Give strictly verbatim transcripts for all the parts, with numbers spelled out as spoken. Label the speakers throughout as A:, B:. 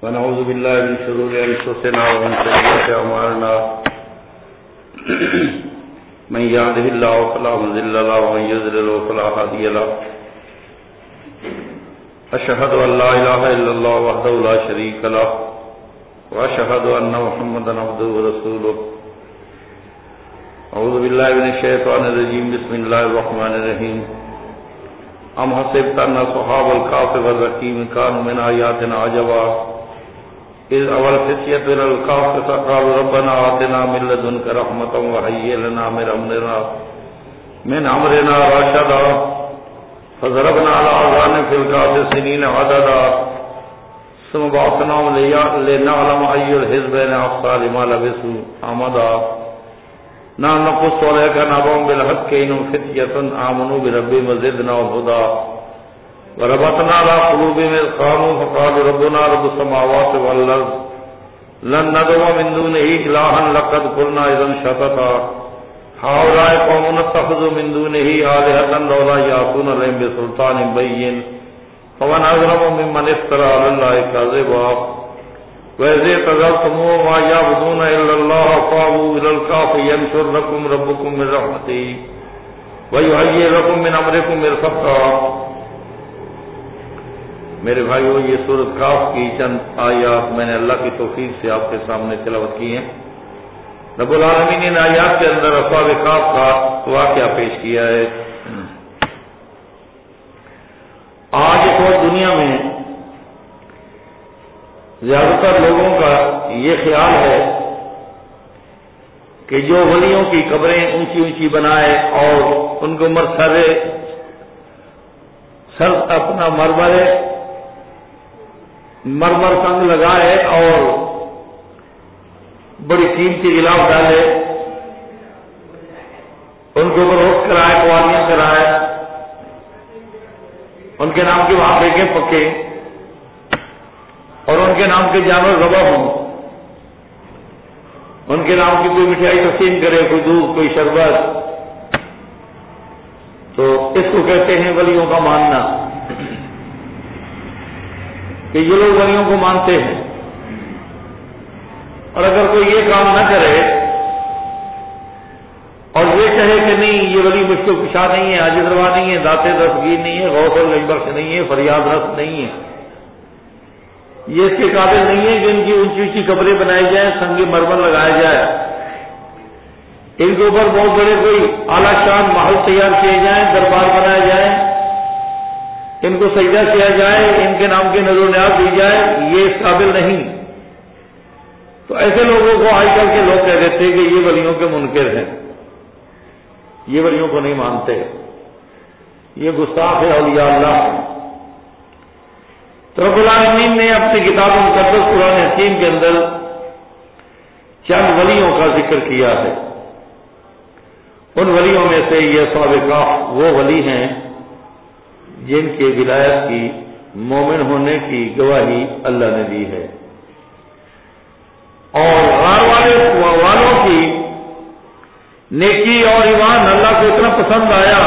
A: ونعوذ بالله من شرور أنفسنا ومن سيئات أعمالنا من يهده الله فلا مضل له ومن يضلل فلا هادي له أشهد أن لا إله إلا الله وحده لا شريك له وأشهد أن محمدا عبده ورسوله أعوذ بالله من الشيطان الرجيم بسم الله الرحمن الرحيم أم حسبت أن أصحاب الكهف والرقيم كانوا من آياتنا عجبا إذ أول فتية إلى الكهف فقالوا ربنا آتنا من لدنك رحمة وهيئ لنا من أمرنا من أمرنا رشدا فضربنا على آذانهم في الكهف سنين عددا ثم بعثناهم لنعلم أي الحزبين أحصى لما لبثوا أمدا نحن نقص عليك نبأهم بالحق إنهم فتية آمنوا بربهم وزدناهم هدى وربطنا على قلوبهم إذ قاموا فقالوا ربنا رب السماوات والأرض لن ندعو من دونه إلها لقد قلنا إذا شططا هؤلاء قوم اتخذوا من دونه آلهة لولا يأتون عليهم بسلطان بين فمن أظلم ممن افترى على الله كذبا وإذ اعتزلتموهم ما يعبدون إلا الله فأووا إلى الكهف ينشر لكم ربكم من رحمته ويهيئ لكم من أمركم مرفقا. میرے بھائیو، یہ سورۃ کہف کی چند آیات میں نے اللہ کی توفیق سے آپ کے سامنے تلاوت کی ہیں. رب العالمین نے آیات کے اندر اصحاب کہف کا واقعہ پیش کیا ہے. آج تو دنیا میں زیادہ تر لوگوں کا یہ خیال ہے کہ جو ولیوں کی قبریں اونچی اونچی بنائے اور ان کو عمر سر سر اپنا مرمر مرمر سنگ لگائے اور بڑی قیمتی غلاف ڈالے، ان کے اوپر روک کرائے، قوالیاں کرائے، ان کے نام کی وہاں بیگیں پکے اور ان کے نام کے جانور ذبح ہوں، ان کے نام کی کوئی مٹھائی تقسیم کرے، کوئی دودھ، کوئی شربت. تو اس کو کہتے ہیں ولیوں کا ماننا، کہ یہ لوگ ولیوں کو مانتے ہیں. اور اگر کوئی یہ کام نہ کرے اور یہ کہے کہ نہیں یہ ولی مجھ کو کشا نہیں ہے، عاجز روا نہیں ہے، ذات دستگیر نہیں ہے، غوث البخش نہیں ہے، فریاد رس نہیں ہے، یہ اس کے قابل نہیں ہے کہ ان کی اونچی اونچی قبریں بنائی جائیں، سنگ مرمر لگایا جائے، ان کے اوپر بہت بڑے کوئی اعلیٰ شان محل تیار کیے جائیں، دربار بنایا جائے، ان کو سجدہ کیا جائے، ان کے نام کی نظر و نیاز دی جائے، یہ اس قابل نہیں. تو ایسے لوگوں کو آج کل کے لوگ کہہ دیتے ہیں کہ یہ ولیوں کے منکر ہیں، یہ ولیوں کو نہیں مانتے، یہ گستاخ ہے اولیاء اللہ. تو رب العالمین نے اپنی کتاب مقدس قرآن حکیم کے اندر چند ولیوں کا ذکر کیا ہے. ان ولیوں میں سے یہ اصحاب کہف وہ ولی ہیں جن کے ولایت کی، مومن ہونے کی گواہی اللہ نے دی ہے، اور غار والے والوں کی نیکی اور ایمان اللہ کو اتنا پسند آیا،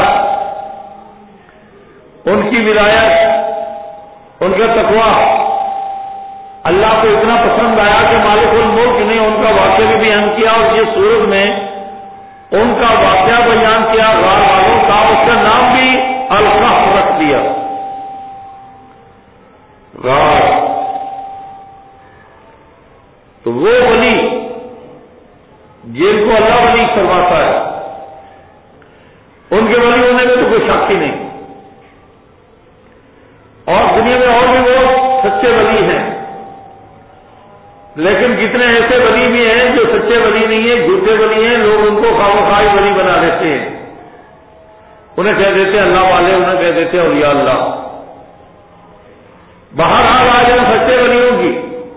A: ان کی ولایت، ان کا تقویٰ اللہ کو اتنا پسند آیا کہ مالک الملک نے ان کا واقعہ بھی بیان کیا، اور یہ سورت میں ان کا واقعہ بیان کیا غار والوں کا، اس کا نام بھی الکہف رکھ دیا. غار تو وہ ولی جن کو اللہ ولی فرماتا ہے، ان کے ولی ہونے میں تو کوئی شک ہی نہیں. اور دنیا میں اور بھی وہ سچے ولی ہیں، لیکن کتنے ایسے ولی بھی ہیں جو سچے ولی نہیں ہیں، جھوٹے ولی ہیں. لوگ ان کو خواہ ولی بنا دیتے ہیں، انہیں کہہ دیتے ہیں اللہ والے، انہیں کہہ دیتے ہیں اولیاء اللہ. بہرحال آج ہم سچے ولیوں کی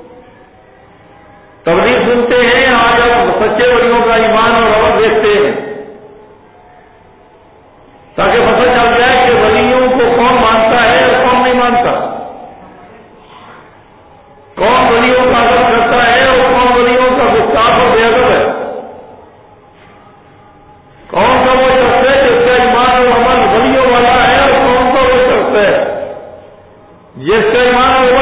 A: تبلیغ سنتے ہیں، آج ہم سچے ولیوں کا ایمان اور عمل دیکھتے ہیں، تاکہ پتہ چل جائے کہ ولیوں کو کون مانتا ہے اور کون نہیں مانتا، کون ولیوں کا ادب کرتا ہے اور کون ولیوں کا گستاخ اور بے ادب ہے، کون سا وہ شخص ہے جس کا ایمان اور عمل ولیوں والا ہے اور کون سا وہ شخص ہے جس کا ایمان اور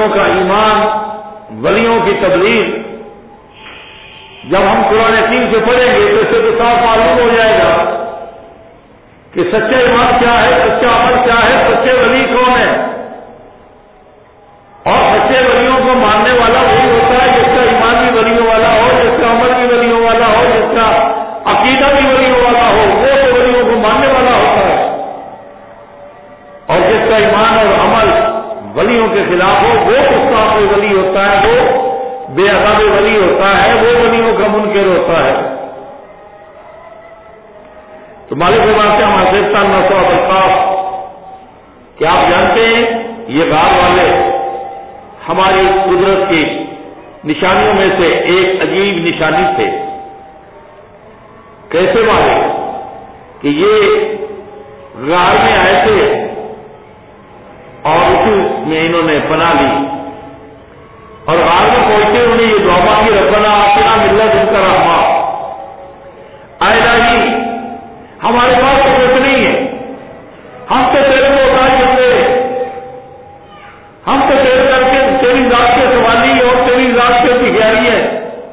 A: ولیوں کا ایمان، ولیوں کی تبلیغ جب ہم قرآن حکیم سے پڑھیں گے تو اسے تو صاف معلوم ہو جائے گا کہ سچے ایمان کیا ہے، سچا عمل کیا ہے، سچے ولی کون ہے۔ اور سچے ولیوں کو ماننے والا وہی ہوتا ہے جس کا ایمان بھی ولیوں والا ہو، جس کا عمل بھی ولیوں والا ہو، جس کا عقیدہ بھی ولیوں والا ہو، وہ تو ولیوں کو ماننے والا ہوتا ہے۔ اور جس کا ایمان اور عمل ولیوں کے خلاف ہو وہ اس کا کوئی ولی ہوتا ہے، وہ بے ادب ولی ہوتا ہے، وہ ولیوں کا منکر ہوتا ہے۔ تو مالک بات سے ہمارے نسو القاف کہ آپ جانتے ہیں یہ غار والے ہماری قدرت کی نشانیوں میں سے ایک عجیب نشانی تھے۔ کیسے والے کہ یہ غار میں آئے تھے اور اسی میں انہوں نے پناہ لی، اور غار میں پہنچے انہوں نے یہ دعا مانگی ربنا آتنا من لدنک رحمہ، اے الہی ہمارے پاس تو کچھ نہیں ہے، ہم تو تیرے کو اتار کرتے، ہم تو تیرے کر کے تیری ذات کے سوالی اور تیری ذات کے بھکاری ہے،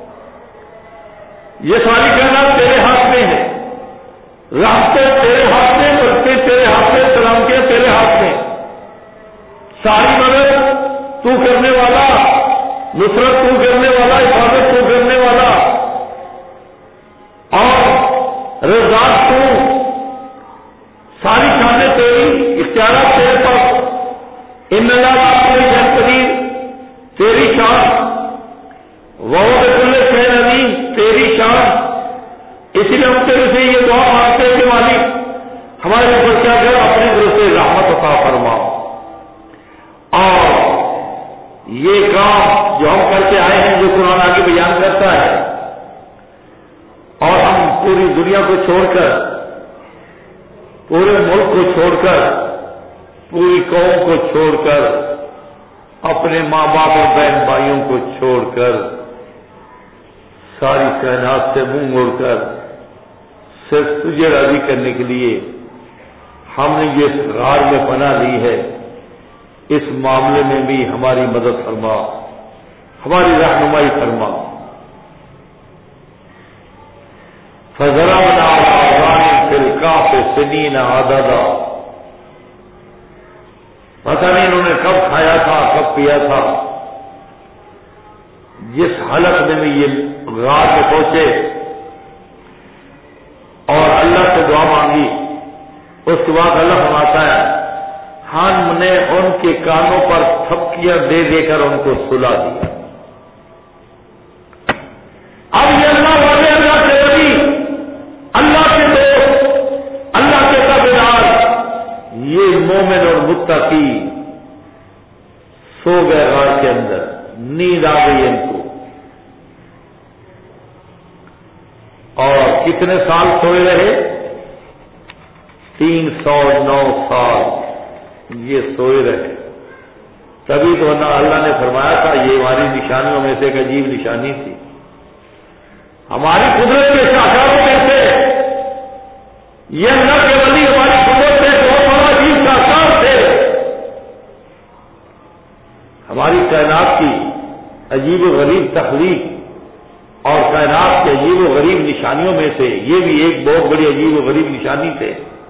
A: یہ ساری کائنات تیرے ہاتھ میں ہے، راستے تیرے ہاتھ میں، رستے تیرے ہاتھ میں، سلامتیاں تیرے ہاتھ میں، ساری مدد تو کرنے والا، نصرت تو کرنے والا، حفاظت تو کرنے والا، اور رضاق تو، ساری شانیں تیری، اختیارات تیرے پاس، ان اللہ تیری جان قدیر، تیری شان، وہ بکل شیء علیم، تیری شان۔ اس لیے ہم تیرے سے یہ دعا مانگتے ہیں کہ مالک ہمارے اوپر کیا کر اپنے طرف سے رحمت عطا فرما، اور یہ کام جو ہم کر کے آئے ہیں جو قرآن آگے بیان کرتا ہے، اور ہم پوری دنیا کو چھوڑ کر، پورے ملک کو چھوڑ کر، پوری قوم کو چھوڑ کر، اپنے ماں باپ اور بہن بھائیوں کو چھوڑ کر، ساری کائنات سے منہ موڑ کر صرف تجھے راضی کرنے کے لیے ہم نے یہ غار میں پناہ لی ہے، اس معاملے میں بھی ہماری مدد فرما، ہماری رہنمائی فرما۔ فَضَرَبْنَا عَلَىٰ آذَانِهِمْ فِي الْكَهْفِ سِنِينَ عَدَدًا، پتہ نہیں انہوں نے کب کھایا تھا، کب پیا تھا، جس حالت میں بھی یہ غار میں پہنچے اور اللہ سے دعا مانگی، اس کے بعد اللہ فرماتا ہے ہم نے ان کے کانوں پر تھپکیاں دے دے کر ان کو سلا دیا۔ اب یہ اللہ والے، اللہ کے ولی، اللہ کے دوست، اللہ کے تابعدار، یہ مومن اور متقی سو گئے غار کے اندر، نیند آ گئی ان کو، اور کتنے سال سوئے رہے؟ تین سو نو سال یہ سوئے رہے۔ تبھی تو اللہ نے فرمایا تھا یہ ہماری نشانیوں میں سے ایک عجیب نشانی تھی، ہماری قدرت کے شاہکاروں میں سے یہ اللہ کے ولی ہماری قدرت سے بہت بڑا عجیب شاہکار تھے۔ ہماری کائنات کی عجیب و غریب تخلیق اور کائنات کے عجیب و غریب نشانیوں میں سے یہ بھی ایک بہت بڑی عجیب و غریب نشانی تھے۔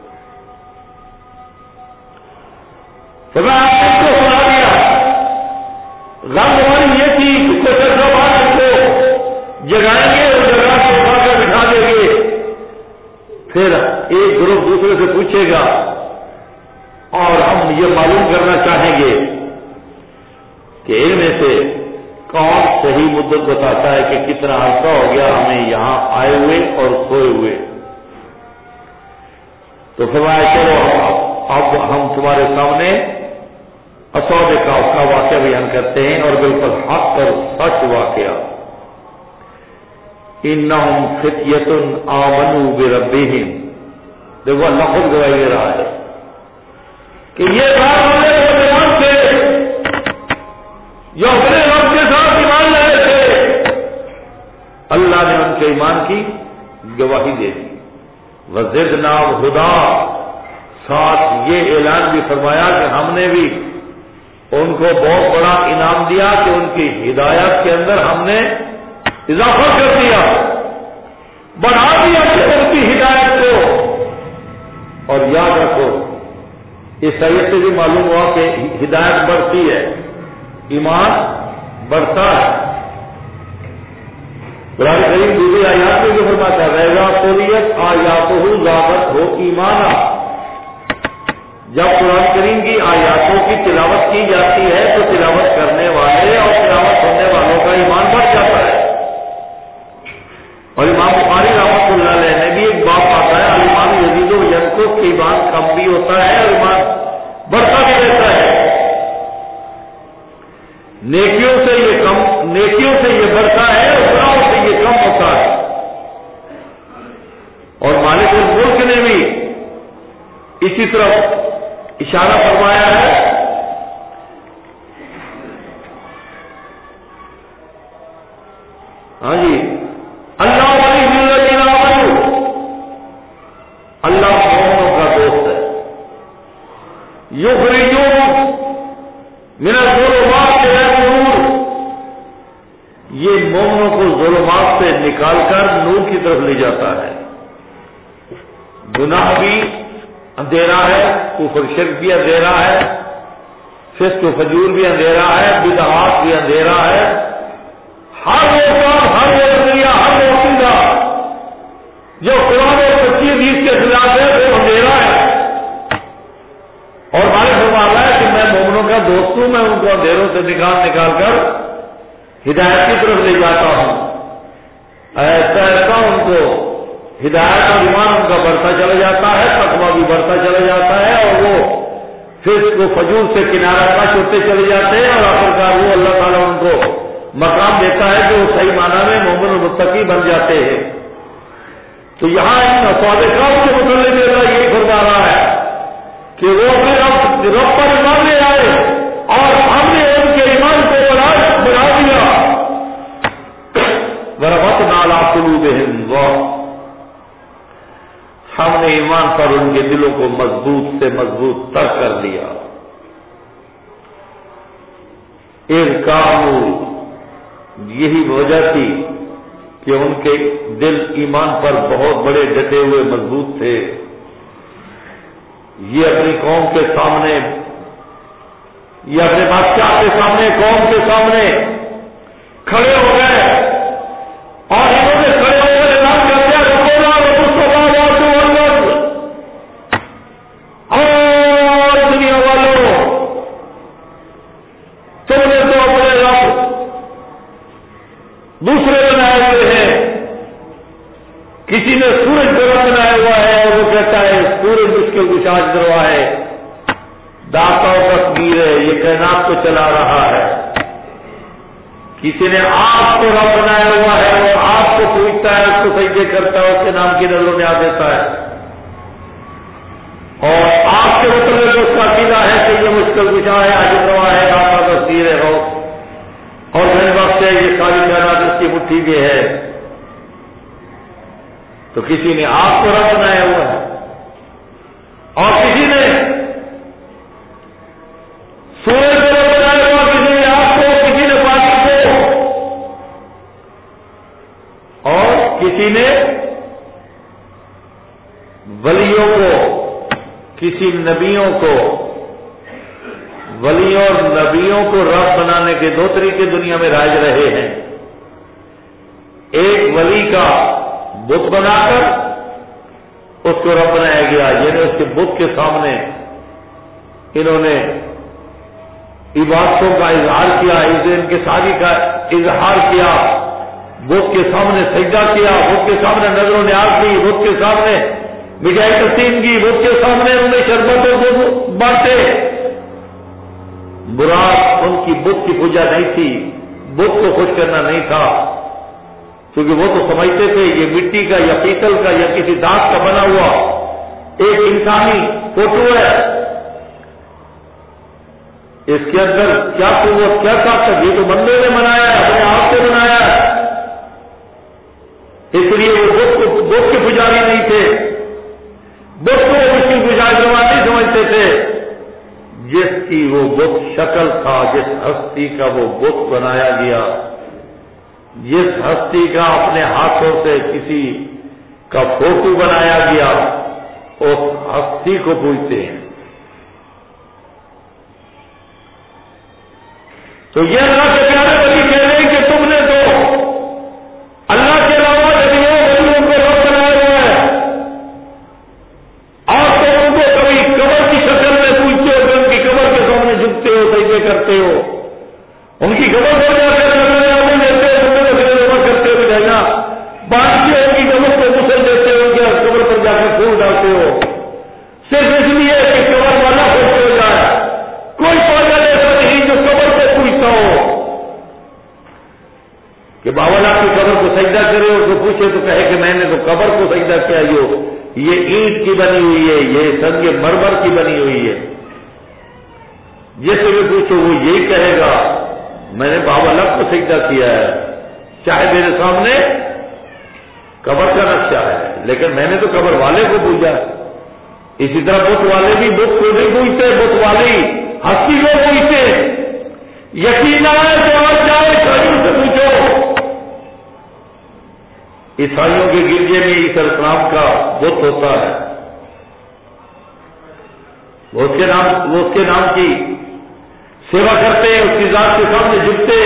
A: تو میں آپ کو سنا دیا، غم ہماری یہ تھی کہ کچھ ایسا بات کو جگائیں گے اور جگہ کو اٹھا کر بٹھا دیں گے، پھر ایک گروپ دوسرے سے پوچھے گا اور ہم یہ معلوم کرنا چاہیں گے کہ ان میں سے کون صحیح مدت بتاتا ہے کہ کتنا عرصہ ہو گیا ہمیں یہاں آئے ہوئے اور سوئے ہوئے۔ تو فرمایا چلو اب ہم تمہارے سامنے اسود کہف کا واقعہ بیان کرتے ہیں، اور بالکل حق اور سچ واقعہ۔ انہم فتیۃ آمنوا بربہم، دیکھو اللہ خود گواہی دے رہا ہے کہ یہ بات والے نوجوان تھے جو اپنے رب کے ساتھ ایمان لائے تھے، اللہ نے ان کے ایمان کی گواہی دے دی۔ وزدناہم ہدی، ساتھ یہ اعلان بھی فرمایا کہ ہم نے بھی ان کو بہت بڑا انعام دیا کہ ان کی ہدایت کے اندر ہم نے اضافہ کر دیا، بڑھا دیا کہ ان کی ہدایت کو۔ اور یاد رکھو اس آیت سے بھی معلوم ہوا کہ ہدایت بڑھتی ہے، ایمان بڑھتا ہے۔ قرآن کریم دوسری آیات میں جو فرماتا ہے وَإِذَا تُلِيَتْ آيَاتُهُ زَادَتْهُ ایمانا، جب قرآن کریم کی آیاتوں کی تلاوت کی جاتی ہے تو تلاوت کرنے والے اور تلاوت کرنے والوں کا ایمان بڑھ جاتا ہے۔ اور امام بخاری رحمۃ اللہ علیہ نے بھی ایک بات آتا ہے ایمان یزید و ینقص کہ ایمان کم بھی ہوتا ہے اور ایمان بڑھتا بھی رہتا ہے۔ نیکیوں سے یہ کم نیکیوں سے یہ بڑھتا ہے اور گناہوں سے یہ کم ہوتا ہے۔ اور مالک الملک نے بھی اسی طرف اشارہ فرمایا ہے، ہاں جی، اللہ ولی الذین آمنوا، اللہ مومنوں کا دوست ہے، یخرجوہم من الظلمات الی النور، یہ مومنوں کو ظلمات سے نکال کر نور کی طرف لے جاتا ہے۔ گناہ بھی اندھیرا ہے، کفر شرک بھی اندھیرا ہے، فسق و فجور بھی اندھیرا ہے، بدعات بھی اندھیرا ہے، ہر وہ کام، ہر وہ نظریہ، ہر وہ عقیدہ جو قرآن اور سچی حدیث کے خلاف ہے وہ اندھیرا ہے۔ اور ہمارے فرمانا ہے کہ میں مومنوں کا دوست ہوں، میں ان کو اندھیروں سے نکال نکال کر ہدایت کی طرف لے جاتا ہوں۔ ایسا ایسا ان کو ہدایت اور ایمان ان کا بڑھتا چلا جاتا ہے، تقویٰ بھی بڑھتا چلا جاتا ہے، اور وہ فسق و فجور سے کنارہ کش ہوتے چلے جاتے ہیں، اور آخرکار وہ اللہ تعالیٰ ان کو مقام دیتا ہے کہ وہ صحیح معنی میں مومن و متقی بن جاتے ہیں۔ تو یہاں ان صادقات کے متعلق اللہ یہی فرما رہا ہے کہ وہ اپنے رب رب پر ایمان لے آئے اور ہم نے ان کے ایمان کو بڑھا دیا۔ وَرَبَطْنَا عَلَىٰ قُلُوبِهِمْ، ہم نے ایمان پر ان کے دلوں کو مضبوط سے مضبوط تر کر دیا۔ اِذْ یہی وجہ تھی کہ ان کے دل ایمان پر بہت بڑے ڈٹے ہوئے مضبوط تھے۔ یہ اپنی قوم کے سامنے، یہ اپنے بادشاہ کے سامنے، قوم کے سامنے کھڑے ہو گئے اور انہوں نے کھڑے ہو کر اعلان کر دیا اور دنیا والوں، تم نے تو اپنے رب دوسرے بنائے ہوئے ہیں۔ کسی نے سورج کو رب بنایا ہوا ہے اور وہ کہتا ہے سورج اس کے گشاج دروا ہے، داتا و تصویر ہے، یہ کائنات کو چلا رہا ہے۔ کسی نے آپ کو رب بنایا ہوا ہے اور آپ کو پوچھتا ہے، اس کو سجدے کرتا ہے، اس کے نام کی نظروں میں آ دیتا ہے، اور آپ کے مطلب اس کا عقیدہ ہے کہ یہ مشکل گشا ہے، عاجز روا ہے، داتا تصویر ہے اور گھر وقت ہے، یہ ساری کائنات اس کی مٹھی میں ہے۔ تو کسی نے آپ کو رب بنایا ہوا ہے اور کسی نے سورج کو رب بنایا ہوا، کسی نے آپ کو، کسی نے پانی کو، اور کسی نے ولیوں کو، کسی نبیوں کو۔ ولیوں اور نبیوں کو رب بنانے کے دو طریقے دنیا میں رائج رہے ہیں۔ ایک ولی کا بت بنا کر اس کو رب بنایا گیا، یعنی اس کے بت کے سامنے انہوں نے عبادتوں کا اظہار کیا، ان کے ساری کا اظہار کیا، بت کے سامنے سجدہ کیا، بت کے سامنے نظر و نیاز کی، بت کے سامنے مٹھائی تقسیم کی، بت کے سامنے انہوں نے شربتوں کو بانٹے۔ مراد ان کی بت کی پوجا نہیں تھی، بت کو خوش کرنا نہیں تھا، کیونکہ وہ تو سمجھتے تھے یہ مٹی کا یا پیتل کا یا کسی دانت کا بنا ہوا ایک انسانی فوٹو ہے، اس کے اندر کیا قوت، کیا طاقت، یہ تو بندے نے بنایا ہے، اپنے آپ سے بنایا ہے۔ اس لیے وہ بت کو بت کے پجاری نہیں تھے، بت کو اس کی گزار نہیں سمجھتے تھے، جس کی وہ بت شکل تھا جس ہستی کا وہ بت بنایا گیا، جس ہستی کا اپنے ہاتھوں سے کسی کا فوٹو بنایا گیا، اس ہستی کو پوجتے ہیں۔ تو یہ اللہ کے پیارے ولی کہہ رہے ہیں کہ تم نے تو اللہ کے علاوہ نبیوں ولیوں کو رب بنایا ہوا ہے، اور تم ان کو کبھی قبر کی شکل میں پوچھتے ہو، ان کی قبر کے سامنے جھکتے ہو، سجدے کرتے ہو، ان کی قبر پر جا کر کرتے ہوئے رہنا، باقی ان کی قبر کو غسل دیتے ہو، کیا قبر پر جا کر پھول ڈالتے ہو، صرف اس لیے کہ قبر والا خوش ہو جائے۔ کوئی پاگل ایسا نہیں جو قبر سے پوچھتا ہو کہ بابا آپ کی قبر کو سجدہ کرے، اور کو پوچھے تو کہے کہ میں نے تو قبر کو سجدہ کیا، یہ اینٹ کی بنی ہوئی ہے، یہ سنگ مرمر کی بنی ہوئی ہے۔ جس سے بھی پوچھو وہ یہی کہے گا میں نے بابا لب کو سجدہ کیا ہے، چاہے میرے سامنے قبر کا نقشہ ہے، لیکن میں نے تو قبر والے کو پوچھا۔ اسی طرح بت والے بھی بت کو نہیں پوچھتے، بت والے ہستی کو پوچھتے۔ یقین نہ ہے تو آج جائے عیسائیوں سے پوچھو، عیسائیوں کے گرجے میں عیسی علیہ السلام کا بت ہوتا ہے، وہ اس کے نام وہ اس کے نام کی سیوا کرتے ہیں، اس کی ذات کے سامنے جھکتے،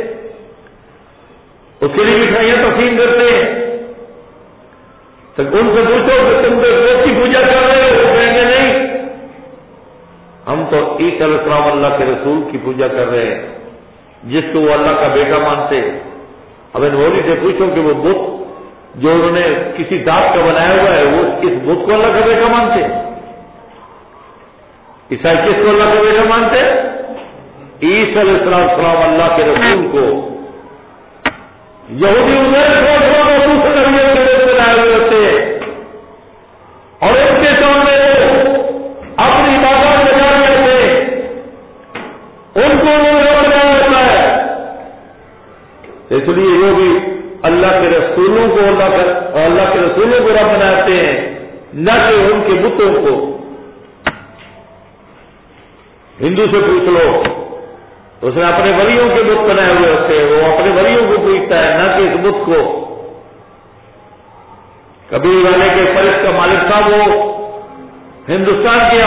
A: اس کے لیے مٹھائیاں تقسیم کرتے ہیں۔ تو ان سے پوچھو کہ تم تو بت کی پوجا کر رہے ہو، وہ کہیں گے نہیں، ہم تو عیسی علیہ السلام اللہ کے رسول کی پوجا کر رہے ہیں، جس کو وہ اللہ کا بیٹا مانتے۔ اب ان مولوی سے پوچھو کہ وہ بت جو انہوں نے کسی دانت کا بنایا ہوا ہے، وہ اس بت کو اللہ کا بیٹا مانتے؟ عیسائی کس کو اللہ کا بیٹا مانتے؟ عیسی علیہ السلام اللہ کے رسول کو۔ یہودی بنائے ہوئے ہوتے ہیں، اور اس کے سامنے اپنی بات لگا کرتے، ان کو وہ بنایا ہوتا ہے۔ اس لیے وہ بھی اللہ کے رسولوں کو اللہ اور اللہ کے رسولوں کو رب بناتے ہیں، نہ کہ ان کے بتوں کو۔ ہندو سے پوچھ لو، اس نے اپنے ولیوں کے بت بنائے ہوئے ہوتے ہیں، وہ اپنے ولیوں کو پوچھتا ہے، نہ کہ اس بت کو۔ کبھی والے کے فرش کا مالک تھا، وہ ہندوستان گیا،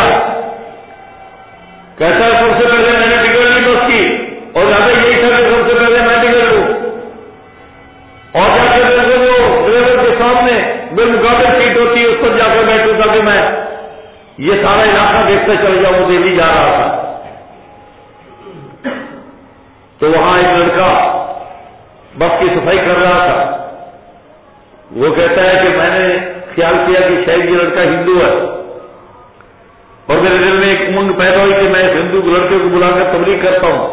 A: کہتا ہے سب سے پہلے میں نے ٹکٹ لی بس کی، اور زیادہ یہی تھا کہ سب سے پہلے میں ٹکٹ لوں، اور جا کے وہ ڈرائیور کے سامنے بالمقابل سیٹ ہوتی ہے، اس پر جا کر بیٹھوں تاکہ میں یہ سارا علاقہ دیکھتے چل جاؤں۔ وہ دہلی جا رہا تھا، تو وہاں ایک لڑکا بس کی صفائی کر رہا تھا، وہ کہتا ہے کہ میں نے خیال کیا کہ شاید یہ لڑکا ہندو ہے، اور میرے دل میں ایک امنگ پیدا ہوئی کہ میں اس ہندو لڑکے کو بلا کر تبلیغ کرتا ہوں۔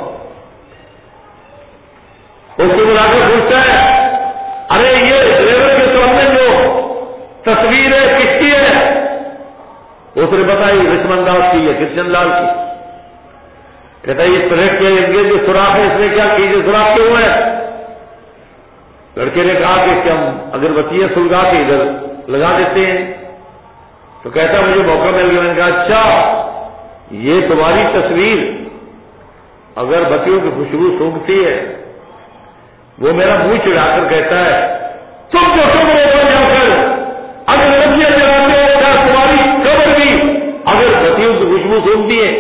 A: اس کو بلا کر پوچھتا ہے، ارے یہ ڈرائیور کے سامنے جو تصویر ہے کس کی ہے؟ اس نے بتائی لکشمن داس کی ہے، کرشن لال کی۔ کہتا ہے یہ طرح کے انگیز جو سوراخ ہے اس نے کیا کیجیے، سوراخ کیوں ہے؟ لڑکے نے کہا کہ ہم اگربتیاں سلگا کے ادھر لگا دیتے ہیں۔ تو کہتا مجھے موقع مل گیا، میں نے کہا اچھا یہ تمہاری تصویر اگربتیوں کی خوشبو سونگتی ہے؟ وہ میرا منہ چڑھا کر کہتا ہے تم جو تم اوپر جا کر اگربتیاں جلاتے ہو، کیا تمہاری قبر بھی اگربتیوں کی خوشبو سونگتی ہے؟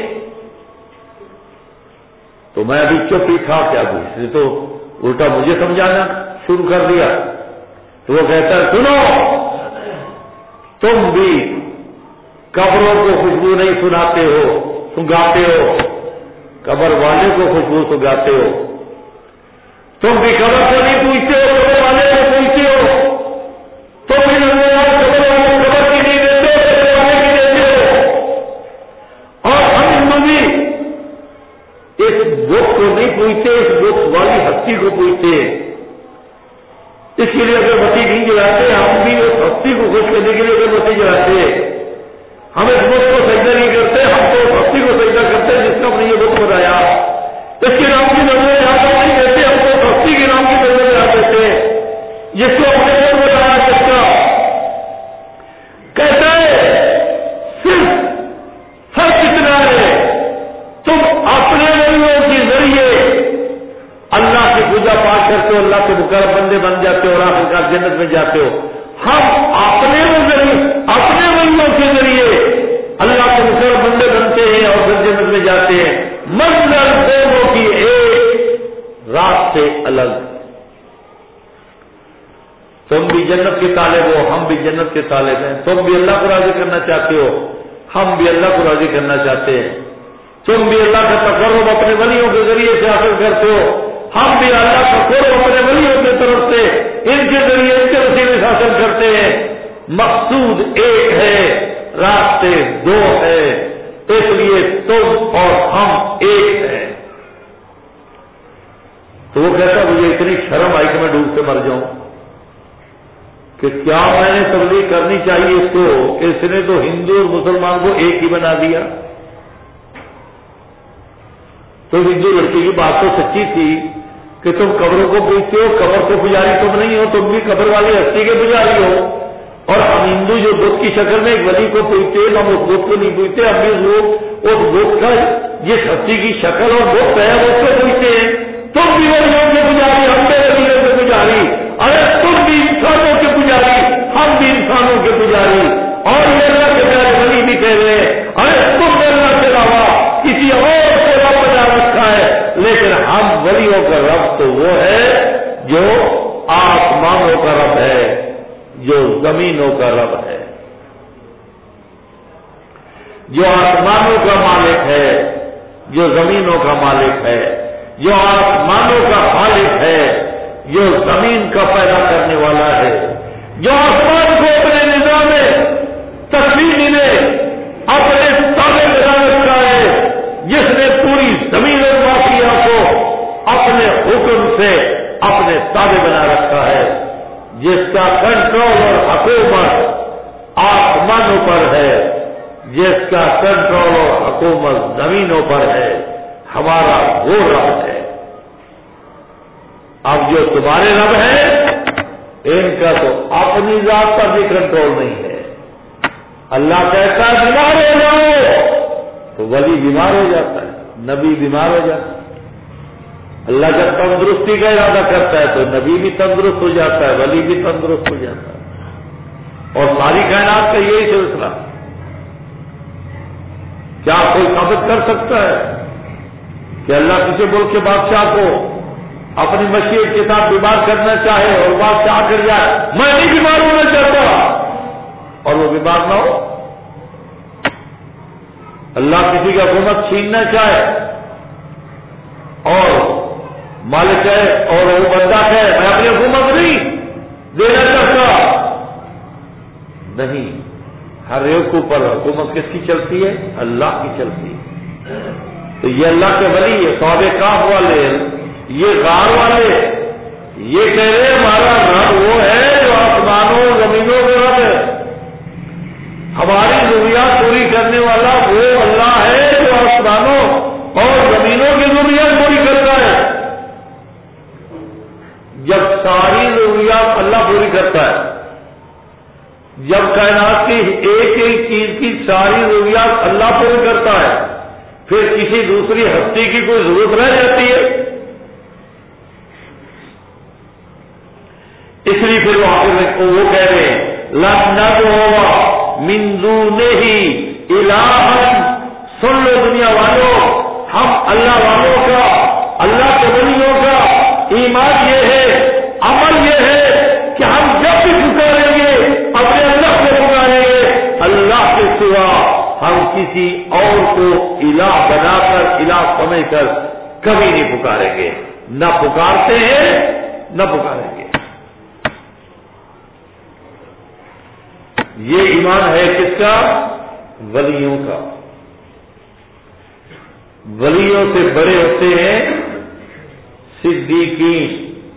A: تو میں ابھی چپ ہی تھا، کیا اس نے تو الٹا مجھے سمجھانا شروع کر دیا۔ تو وہ کہتا ہے سنو، تم بھی قبروں کو خوشبو نہیں سناتے ہو، سنگاتے ہو، قبر والے کو خوشبو سنگاتے ہو۔ تم بھی قبر کو نہیں پوچھتے ہو، قبر والے کو پوچھتے ہو۔ تم بھی قبر والے قبر کی نہیں دیتے، قبر والے کی دیتے ہو۔ اور ہم ہندو بھی اس بت کو نہیں پوچھتے، اس بت والی ہستی کو پوچھتے ہیں۔ اس کے لیے اگر بتی نہیں جلاتے، ہم بھی اس ہستی کو خوش کرنے کے لیے اگر بتی جلاتے ہیں۔ ہم اس بت کو سجدہ نہیں کرتے، ہم تو اس ہستی کو سجدہ کرتے ہیں جس کا ہم نے یہ بت بنایا۔ اس کے نام کی نظریں یاد نہیں کرتے، ہم تو اس ہستی کے نام کی نظریں یاد دیتے ہیں جس کو ہم نے بت بنایا۔ کس کا کہتا ہے صرف فرق اتنا ہے، تم اپنے چاہتے ہو. ہم اپنے ذریعے اپنے ولیوں کے ذریعے اللہ کے مقرب بندے بنتے ہیں اور پھر جنت میں جاتے ہیں. منظر دونوں کی ایک رات سے الگ. تم بھی جنت کے طالب ہو, ہم بھی جنت کے طالب ہیں. تم بھی اللہ کو راضی کرنا چاہتے ہو, ہم بھی اللہ کو راضی کرنا چاہتے ہیں. تم بھی اللہ کا تقرب اپنے ولیوں کے ذریعے سے حاصل کرتے ہو, ہم بھی اللہ کا قرب اپنے ولیوں کی طرف سے ان کے ذریعے ان کے وسیلے سے حاصل کرتے ہیں. مقصود ایک ہے, راستے دو ہے, اس لیے تم اور ہم ایک ہیں. تو وہ کہتا مجھے اتنی شرم آئی کہ میں ڈوب سے مر جاؤں کہ کیا میں نے تبلیغ کرنی چاہیے اس کو کہ اس نے تو ہندو اور مسلمان کو ایک ہی بنا دیا. تو ہندو لڑکی کی بات تو سچی تھی کہ تم قبروں کو پوچھتے ہو, قبر کو پجاری تم نہیں ہو, تم بھی قبر والی ہستی کے پجاری ہو. اور ہم ہندو جو بت کی شکل میں ایک ولی کو پوچھتے ہیں, ہم اس بت کو نہیں پوچھتے, ہم بھی لوگ اس بت کا جس ہستی کی شکل اور بت ہے اس کو پوچھتے ہیں. تم بھی ولیوں کے پجاری, ہم بھی ولیوں کے پجاری. ارے تم بھی انسانوں کے پجاری, ہم بھی انسانوں کے پجاری. اور یہ اللہ کے پیارے ولی بھی کہہ رہے ہیں ارے تم نے اللہ کے علاوہ کسی اور کو رب بنا رکھا ہے, لیکن ہم ولیوں کا رب تو وہ ہے جو آسمانوں کا رب ہے, جو زمینوں کا رب ہے, جو آسمانوں کا مالک ہے, جو زمینوں کا مالک ہے, جو آسمانوں کا خالق ہے, جو زمین کا پیدا کرنے والا ہے, جو آسمان کو اپنے نظام تسلیم نے اپنے تابع بنا رکھا ہے, جس نے پوری زمین اور باقیہ کو اپنے حکم سے اپنے تابع بنا رکھا ہے, جس کا کنٹرول اور حکومت آسمانوں پر ہے, جس کا کنٹرول اور حکومت زمینوں پر ہے, ہمارا وہ رب ہے. اب جو تمہارے رب ہیں ان کا تو اپنی ذات پر بھی کنٹرول نہیں ہے. اللہ کہتا ہے بیمار ہو جاؤ تو ولی بیمار ہو جاتا ہے, نبی بیمار ہو جاتا ہے. اللہ جب تندرستی کا ارادہ کرتا ہے تو نبی بھی تندرست ہو جاتا ہے, ولی بھی تندرست ہو جاتا ہے. اور ساری کائنات کا یہی سلسلہ. کیا کوئی ثابت کر سکتا ہے کہ اللہ کسی ملک کے بادشاہ کو اپنی مشیت کے ساتھ بیمار کرنا چاہے اور بادشاہ کر جائے میں نہیں بیمار ہونا چاہتا اور وہ بیمار نہ ہو؟ اللہ کسی کی حکومت چھیننا چاہے اور مالک ہے اور وہ بندہ ہے میں اپنی حکومت نہیں دینا چاہتا, نہیں, ہر ایک کے اوپر حکومت کس کی چلتی ہے؟ اللہ کی چلتی ہے. تو یہ اللہ کے ولی ہے, صحابہ کہف والے, یہ غار والے, یہ کہہ رہے ہمارا رب وہ ہے جو آسمانوں زمینوں میں رب ہے, ہماری ضروریات پوری کرنے والا وہ اللہ ہے جو آسمانوں اور زمینوں کی ضروریات پوری کرتا ہے. جب ساری ضروریات اللہ پوری کرتا ہے, جب کائنات کی ایک ایک چیز کی ساری ضروریات اللہ پوری کرتا ہے, پھر کسی دوسری ہستی کی کوئی ضرورت رہ جاتی ہے؟ اس لیے پھر وہ کہہ رہے ہیں لن ندعو من دونہ الہا. سن لو دنیا والوں, ہم اللہ والوں کا, اللہ کے ولیوں کا ایمان یہ ہے, عمل یہ ہے کہ ہم جب بھی پکاریں گے اپنے اللہ کو پکاریں گے, اللہ کے سوا ہم کسی اور کو الہ بنا کر الہ سمجھ کر کبھی نہیں پکاریں گے, نہ پکارتے ہیں نہ پکاریں گے. یہ ایمان ہے کس کا؟ ولیوں کا. ولیوں سے بڑے ہوتے ہیں صدیقین,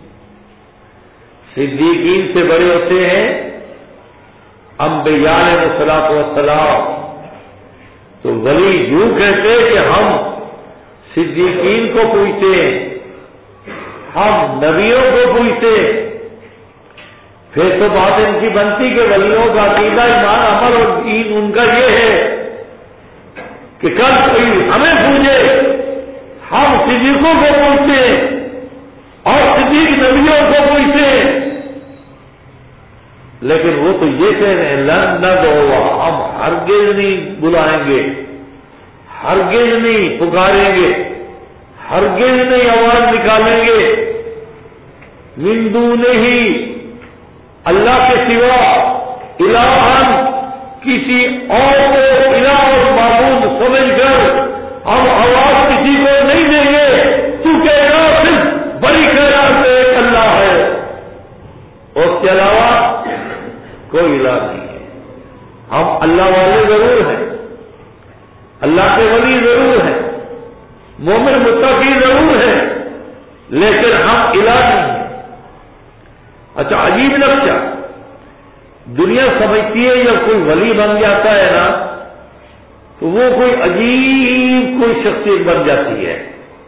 A: صدیقین سے بڑے ہوتے ہیں انبیاء علیہ الصلوۃ والسلام. تو ولی یوں کہتے کہ ہم صدیقین کو پوچھتے ہیں, ہم نبیوں کو پوچھتے, پھر تو بات ان کی بنتی کہ ولیوں کا عقیدہ ایمان عمل اور دین ان کا یہ ہے کہ کل کوئی ہمیں پوچھے ہم صدیقوں کو پوچھتے ہیں اور صدیق نبیوں کو پوچھتے ہیں. لیکن وہ تو یہ کہہ رہے ہیں لن ندعو، ہم ہرگز نہیں بلائیں گے، ہرگز نہیں پکاریں گے، ہرگز نہیں آواز نکالیں گے من دونہ، اللہ کے سوا، الہن، کسی اور کو الہ اور معبود سمجھ کر ہم آواز کسی کو نہیں دیں گے، کیونکہ الہ صرف بڑی خیرات سے ایک اللہ ہے، اس کے علاوہ کوئی الہ نہیں ہے۔ ہم اللہ والے ضرور ہیں، اللہ کے ولی ضرور ہیں، مومن متقی ضرور ہیں، لیکن ہم الہ نہیں ہیں۔ اچھا عجیب لگتا، دنیا سمجھتی ہے یا کوئی ولی بن جاتا ہے نا تو وہ کوئی عجیب کوئی شخصیت بن جاتی ہے،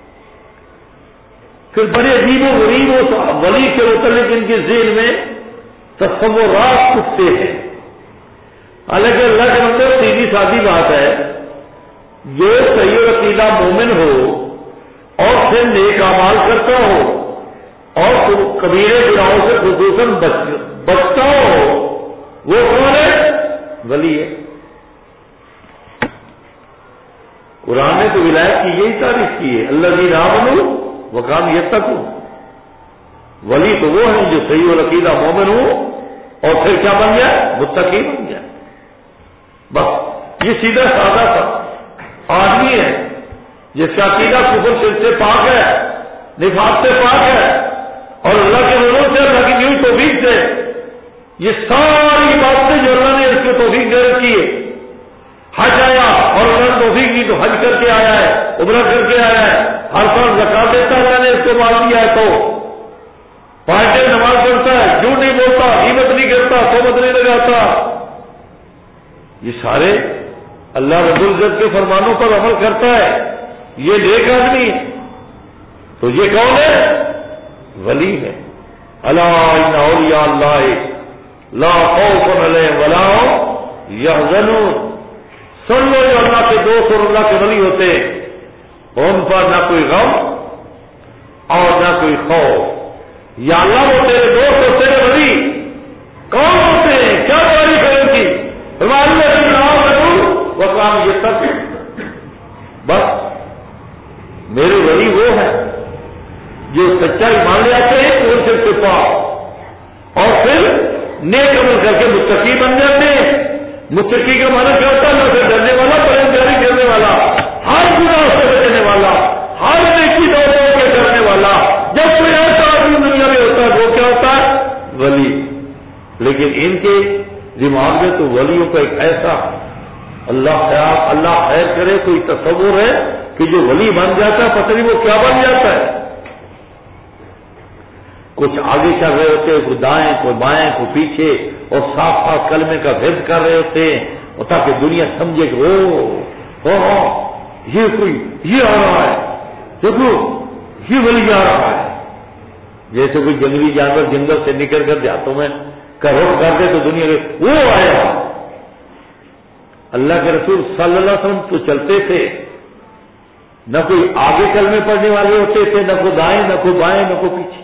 A: پھر بڑے عجیب و غریب ہو ولی کے متعلق ان کے ذہن میں تصورات اٹھتے ہیں۔ حالانکہ اللہ کے اندر سیدھی سادی بات ہے، جو صحیح و عقیدہ مومن ہو اور پھر نیک اعمال کرتا ہو اور کبیرے گناہوں سے خصوصاً بچتا ہو، وہ کون ہے؟ ولی ہے۔ قرآن نے تو ولایت کی یہی تعریف کی ہے، الذین آمنوا وکانوا یتقون۔ ولی تو وہ ہیں جو صحیح العقیدہ مومن ہو اور پھر کیا بن جائے؟ متقی بن جائے۔ بس یہ سیدھا سادہ سا آدمی ہے جس کا عقیدہ کفر شرک سے پاک ہے، نفاق سے پاک ہے، اور اللہ کے نور سے، اللہ کی نیو توفیق سے یہ ساری باتیں جو اللہ نے اس کو توفیق دے رکھی ہے، حج آیا اور اللہ نے توفیق دی تو حج کر کے آیا ہے، عمرہ کر کے آیا ہے، ہر سال زکات دیتا ہے، اللہ نے اس کو مال دیا ہے، تو پانچ ٹائم نماز پڑھتا ہے، جھوٹ نہیں بولتا، غیبت نہیں کرتا، تہمت نہیں لگاتا، یہ سارے اللہ رب العزت کے فرمانوں پر عمل کرتا ہے، یہ نیک آدمی ہے۔ تو یہ کون ہے؟ ولی ہے۔ الا ان اولیاء اللہ لا خوف علیہم ولا هم یحزنون۔ سن لو جو اللہ کے دوست اور اللہ کے ولی ہوتے ہیں، ان پر نہ کوئی غم اور نہ کوئی خوف۔ یا اللہ وہ تیرے دوست اور تیرے ولی کون ہوتے ہیں؟ کیا تعریف ہے ان کی؟ فرمایا الذین آمنوا وکانوا یتقون۔ بس میرے ولی وہ ہیں جو سچائی مان لے آتے ہیں ان سے چھپا اور پھر نیک عمل کر کے متقی بن جاتے ہیں۔ متقی کا معنی کیا ہوتا ہے؟ اللہ سے ڈرنے والا، پرہیزگاری کرنے والا، ہر گناہ سے بچنے والا، ہر نیکی دوڑوں کے کرنے والا۔ جب کوئی ایسا آدمی دنیا میں ہوتا ہے وہ کیا ہوتا ہے؟ ولی۔ لیکن ان کے دماغ میں تو ولیوں کا ایک ایسا اللہ خیال اللہ خیر کرے کوئی تصور ہے کہ جو ولی بن جاتا ہے پتہ نہیں وہ کیا بن جاتا ہے۔ کچھ آگے چل رہے ہوتے ہیں، کوئی دائیں، کوئی بائیں، کوئی پیچھے، اور صاف صاف کلمے کا ورد کر رہے ہوتے ہیں، اور تاکہ دنیا سمجھے کہ او یہ کوئی یہ آ رہا ہے، دیکھو یہ ولی آ رہا ہے۔ جیسے کوئی جنگلی جانور جنگل سے نکل کر دیہاتوں میں کا رخ کر دے تو دنیا کے وہ آیا۔ اللہ کے رسول صلی اللہ علیہ وسلم تو چلتے تھے، نہ کوئی آگے کلمے پڑھنے والے ہوتے تھے، نہ کوئی دائیں، نہ کوئی بائیں، نہ کوئی پیچھے،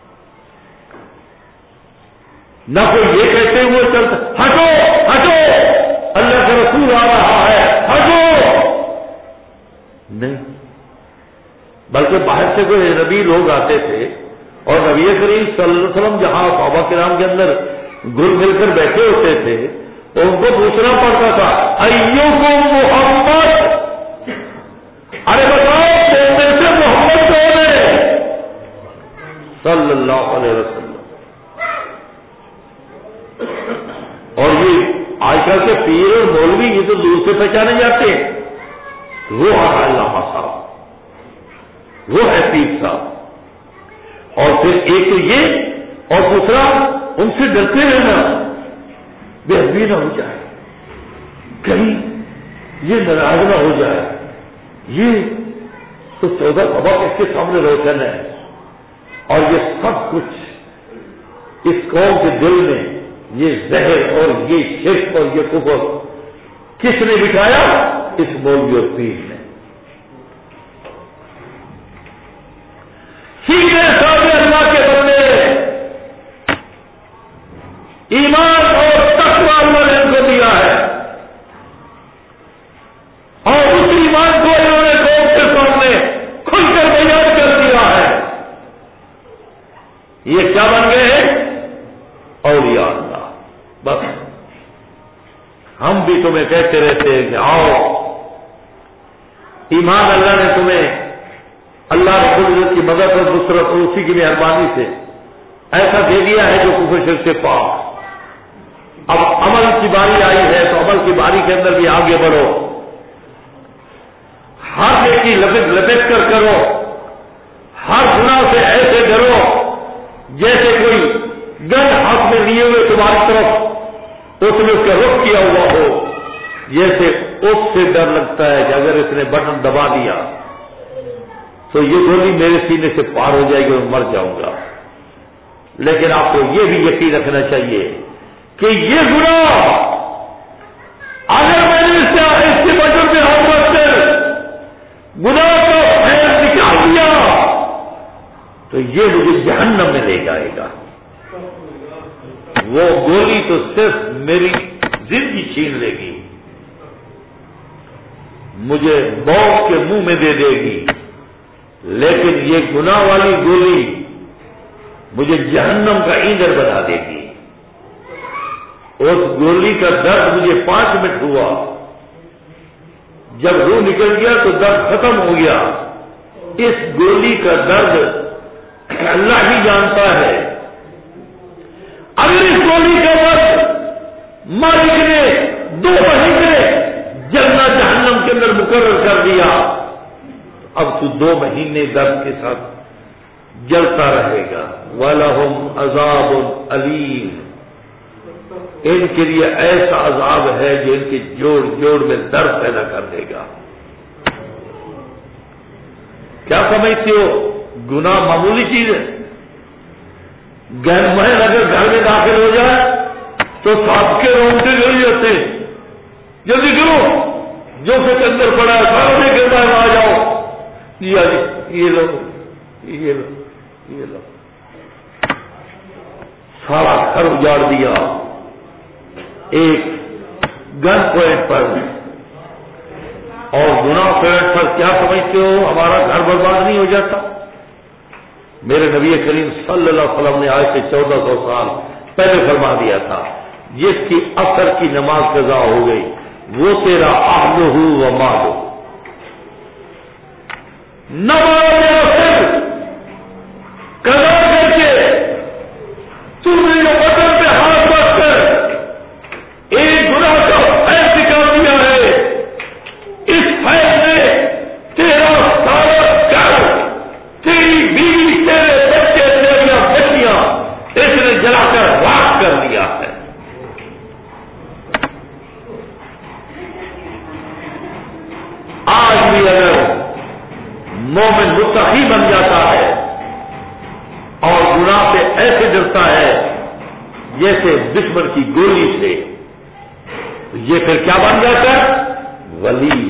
A: نہ کوئی یہ کہتے ہوئے چلتا ہٹو ہٹو اللہ کا رسول آ رہا ہے ہٹو، نہیں، بلکہ باہر سے کوئی نبی لوگ آتے تھے اور نبی کریم صلی اللہ علیہ وسلم جہاں صحابہ کرام کے اندر گل مل کر بیٹھے ہوتے تھے تو ان کو پوچھنا پڑتا تھا ایوکم محمد، ارے بتاؤ تم میں سے محمد کون ہے صلی اللہ علیہ وسلم۔ اور یہ آج کل کے پیر اور مولوی یہ تو دور سے پہچانے جاتے ہیں، وہ ہے علامہ صاحب، وہ ہے پیر صاحب، اور پھر ایک تو یہ اور دوسرا ان سے ڈرتے رہنا، بے ادبی نہ ہو جائے، کہیں یہ ناراض نہ ہو جائے، یہ تو چودہ بابا اس کے سامنے روشن ہے، اور یہ سب کچھ اس قوم کے دل میں یہ زہر اور یہ شرک اور یہ کفر کس نے بٹھایا؟ اس مولوی اور پیر نے۔ سیدھے سامنے اللہ کے بندے ایمان اور تقویٰ اللہ نے ان کو دیا ہے، اور اس ایمان کو انہوں نے قوم کے سامنے کھل کر بیان کر دیا ہے۔ یہ کیا بن گئے ہیں؟ اولیاء اللہ۔ بس ہم بھی تمہیں کہتے رہتے ہیں کہ آؤ، ایمان اللہ نے تمہیں اللہ رب العزت کی مدد اور نصرت اور اسی کی مہربانی سے ایسا دے دیا ہے جو کفر شرک سے پاک۔ اب عمل کی باری آئی ہے تو عمل کی باری کے اندر بھی آگے بڑھو، ہر نیکی لپٹ لپٹ کر کرو، ہر گناہ سے ایسے ڈرو جیسے کوئی گن ہاتھ میں لیے ہوئے تمہاری طرف اس نے اس کا رخ کیا ہوا ہو، جیسے اس سے ڈر لگتا ہے کہ اگر اس نے بٹن دبا دیا تو یہ گولی میرے سینے سے پار ہو جائے گی اور مر جاؤں گا۔ لیکن آپ کو یہ بھی یقین رکھنا چاہیے کہ یہ گناہ اگر میں نے اس کے بٹن پہ ہاتھ رکھ کر گناہ کو خیر نکال دیا تو یہ مجھے جہنم میں لے جائے گا۔ وہ گولی تو صرف میری زندگی چھین لے گی، مجھے موت کے منہ میں دے دے گی، لیکن یہ گناہ والی گولی مجھے جہنم کا ایندھن بنا دے گی۔ اس گولی کا درد مجھے پانچ منٹ ہوا، جب روح نکل گیا تو درد ختم ہو گیا۔ اس گولی کا درد اللہ ہی جانتا ہے۔ اگر اس گولی کا درد مالک نے دو مہینے جلنا جہنم کے اندر مقرر کر دیا، اب تو دو مہینے درد کے ساتھ جلتا رہے گا۔ وَلَهُمْ عَذَابٌ أَلِيمٌ، ان کے لیے ایسا عذاب ہے جو ان کے جوڑ جوڑ میں درد پیدا کر دے گا۔ کیا سمجھتے ہو گناہ معمولی چیز ہے؟ گہن محل اگر گھر میں داخل ہو جائے تو ساتھ کے رونگٹے گر جاتے ہیں، جلدی کرو جو کچھ اندر پڑا ہے سارا نہیں کرتا ہے، آ جاؤ جی آجی یہ لو یہ لو یہ لو، سارا گھر اجاڑ دیا ایک گن پوائنٹ پر۔ اور گناہ پوائنٹ پر کیا سمجھتے ہو ہمارا گھر برباد نہیں ہو جاتا؟ میرے نبی کریم صلی اللہ علیہ وسلم نے آج سے چودہ سو سال پہلے فرما دیا تھا، جس کی عصر کی نماز قضا ہو گئی وہ تیرا اہلہ و مالہ، نماز قضا کر کے تم نے جو بدن پہ ہاتھ رکھ کر ایک گناہ کا فیض نکال دیا ہے، اس فیض نے تیرا سارا گھر، تیری بیوی، تیرے بچے، تیریاں بچیاں اس نے جلا کر راکھ کر دیا ہے۔ آج بھی اگر مومن متقی بن جاتا ہے اور گناہ سے ایسے ڈرتا ہے جیسے دشمن کی گولی سے، تو یہ پھر کیا بن جاتا ہے؟ ولی۔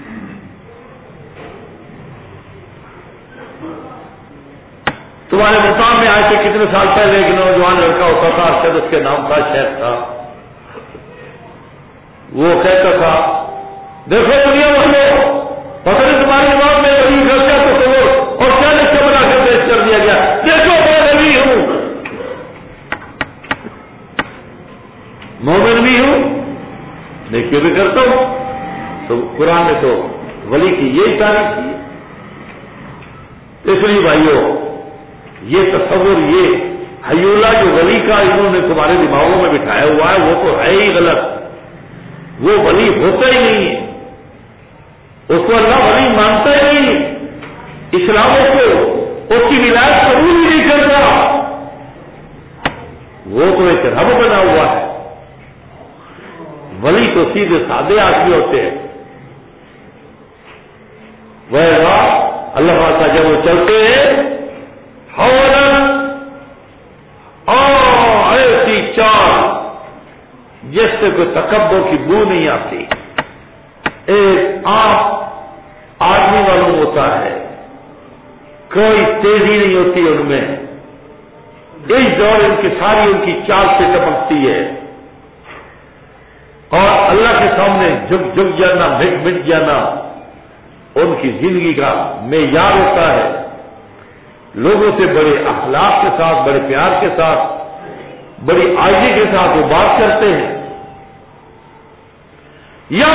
A: تمہارے مقام میں آج سے کتنے سال پہلے ایک نوجوان لڑکا ہوتا تھا، شاید اس کے نام تھا، شیخ تھا، وہ کہتا تھا دیکھو دنیا والوں، پتہ نہیں تمہاری دماغ میں ولی کا کیا تصور اور کیا لکھا بنا کر پیش کر دیا گیا، دیکھو میں ولی ہوں، مومن بھی ہوں، نیکی بھی کرتا ہوں۔ تو قرآن میں تو ولی کی یہی تعریف کی ہے۔ اس لیے بھائیوں، یہ تصور، یہ حیولہ جو ولی کا انہوں نے تمہارے دماغوں میں بٹھایا ہوا ہے وہ تو ہے ہی غلط، وہ ولی ہوتا ہی نہیں ہے، اس کو اللہ ولی مانتا ہی نہیں، اسلام کو اس کی ولایت قبول ہی نہیں کرتا، وہ تو ایک رب بنا ہوا ہے۔ ولی تو سیدھے سادے آدمی ہوتے ہیں، وہ اللہ تعالیٰ جب وہ چلتے ہیں اور ایسی چال جس سے کوئی تکبر کی بو نہیں آتی، ایک عام آدمی معلوم ہوتا ہے، کوئی تیزی نہیں ہوتی ان میں، اس دور ان کی ساری ان کی چال سے ٹپکتی ہے اور اللہ کے سامنے جھک جھک جانا مٹ مٹ جانا ان کی زندگی کا معیار ہوتا ہے. لوگوں سے بڑے اخلاق کے ساتھ، بڑے پیار کے ساتھ، بڑی عاجزی کے ساتھ وہ بات کرتے ہیں. یا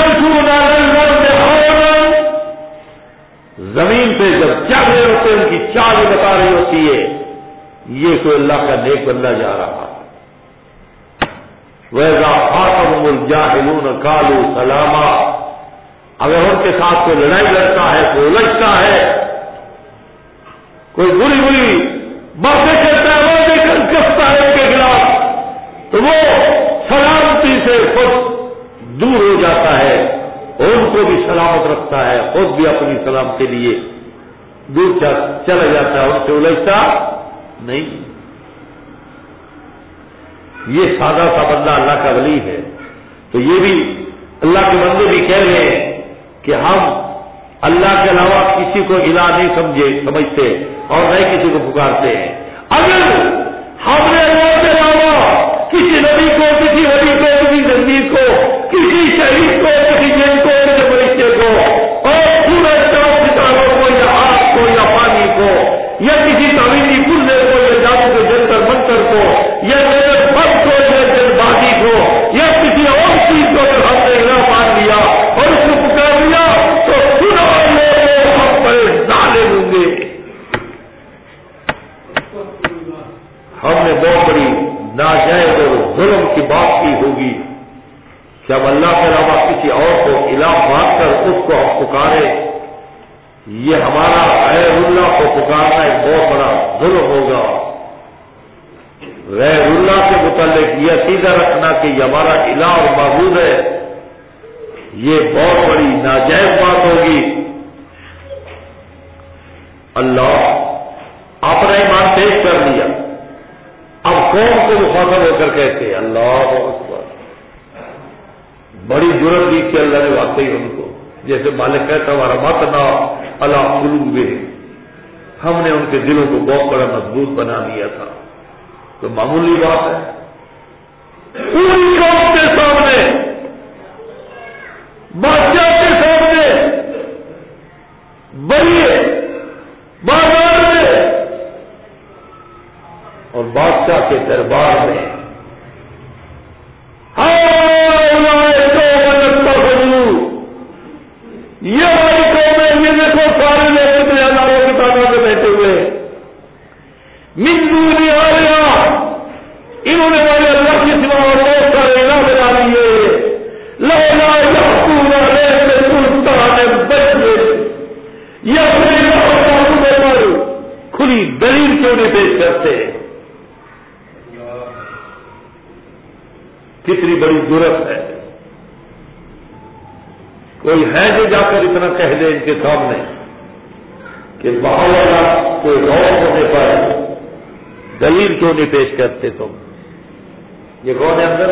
A: زمین پہ جب چل رہے ہوتے ہیں ان کی چال بتا رہی ہوتی ہے یہ کوئی اللہ کا نیک بندہ جا رہا. وَإِذَا خَاطَبَهُمُ الْجَاهِلُونَ قَالُوا سَلَامًا. اگر ان کے ساتھ کوئی لڑائی لڑتا ہے، کوئی الجھتا ہے، کوئی بری بری باتیں کرتا ہے، باتیں کرتا ہے ان کے خلاف، تو وہ سلامتی سے خود دور ہو جاتا ہے اور ان کو بھی سلامت رکھتا ہے، خود بھی اپنی سلام کے لیے دور چلا جاتا ہے، ان سے الجھتا نہیں. یہ سادہ سا بندہ اللہ کا ولی ہے. تو یہ بھی اللہ کے بندے بھی کہہ رہے ہیں کہ ہم اللہ کے علاوہ کسی کو الہ نہیں سمجھے سمجھتے اور نہ کسی کو پکارتے ہیں. اگر ہم نے اللہ کے علاوہ کسی نبی کو، کسی ولی کو، کسی نبی کو، کسی شہید کو، کسی جن کو، کسی فرشتے کو اور سورج چاند ستاروں کو یا آگ کو یا پانی کو یا کسی تعمیری پلے کو یا جادو کے جنتر منتر کو یا جنت پھل کو یا جن بازی کو یا کسی اور چیز کو اگر ہم نے الہ مان لیا اور اس کو پکار لیا تو سنا لوگ ہم بڑے ظالم ہوں گے. ہم نے بہت بڑی ناجائز اور ظلم کی بات کی ہوگی کہ اب اللہ کے علاوہ کسی اور کو الہ مان کر اس کو ہم پکارے. یہ ہمارا غیر اللہ کو پکارنا ایک بہت بڑا ظلم ہوگا. غیر اللہ کے متعلق یہ عقیدہ رکھنا کہ یہ ہمارا الہ اور معبود ہے، یہ بہت بڑی ناجائز بات ہوگی. اللہ اپنا ایمان پیش کر لیا، اب قوم کو مخاطب ہو کر کہتے اللہ اکبر. بڑی جرت دی کہ اللہ نے واقعی ان کو، جیسے مالک کہتا ہمارا متنا اللہ قلوبہم، ہم نے ان کے دلوں کو بہت بڑا مضبوط بنا دیا تھا. تو معمولی بات ہے پوری قوم کے سامنے، بادشاہ کے سامنے، بڑی بازار میں اور بادشاہ کے دربار میں یہ ہماری قوم ہے. یہ دیکھو سارے لوگ اتنے ہزاروں کی تعداد میں بیٹھے ہوئے من دون آلہہ، انہوں نے ہمارے اللہ کے سوا اور بہت سارے الہ بنا لیے. لولا یأتون علیہ بسلطان بین، یہ اپنے الہ اور معبود پر کھلی دلیل کیوں نہیں پیش کرتے؟ کتنی بڑی ضرورت ہے. کوئی ہے جو جا کر اتنا کہہ دے ان کے سامنے کہ بہاولا کوئی غور ہونے پر دلیل کیوں نہیں پیش کرتے تم؟ یہ کون ہے اندر؟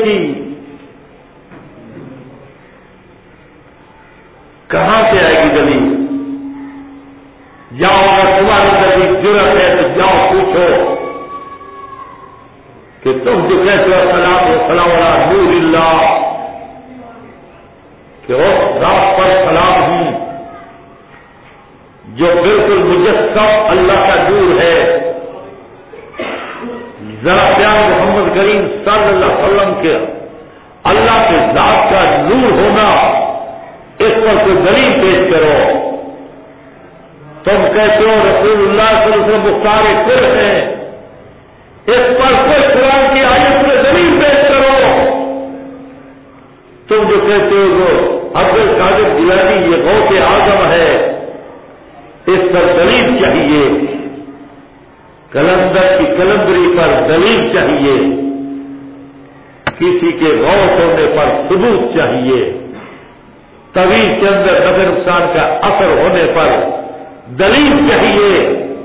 A: کی، کہاں سے آئے گی دلیل؟ جاؤ اگر تمہاری دلیل جرأت ہے تو جاؤ پوچھو کہ تم جو کہتے ہو سلام و سلام علی نور اللہ، کہ اس ذات پر سلام ہوں جو بالکل مجسم اللہ کا نور ہے. ذرا پیار محمد کریم صلی اللہ علیہ وسلم کے اللہ کے ذات کا نور ہونا، اس پر کوئی دلیل پیش کرو. تم کہتے ہو رسول اللہ صلی اللہ علیہ وسلم مختار کل ہیں، اس پر کوئی قرآن کی آیت میں دلیل پیش کرو. تم جو کہتے ہو وہ عبد القادر جیلانی یہ غوث اعظم ہے، اس پر دلیل چاہیے. کلندر کی کلندری پر دلیل چاہیے. کسی کے غوث ہونے پر ثبوت چاہیے. طویل کے اندر نفع نقصان کا اثر ہونے پر دلیل چاہیے.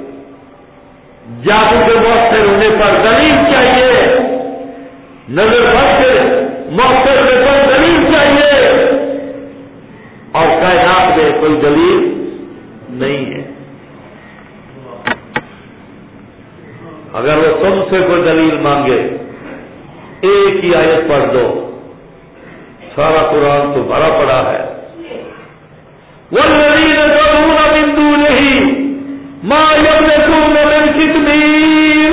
A: جادو کے مؤثر ہونے پر دلیل چاہیے. نظر بد کے مؤثر ہونے پر دلیل چاہیے. اور کائنات میں کوئی دلیل نہیں ہے. اگر وہ تم سے کوئی دلیل مانگے ایک ہی آیت پڑھ دو، سارا قرآن تو بھرا پڑا ہے. وَالَّذِينَ تَدْعُونَ مِن دُونِهِ مَا يَمْلِكُونَ مِن قِطْمِيرٍ.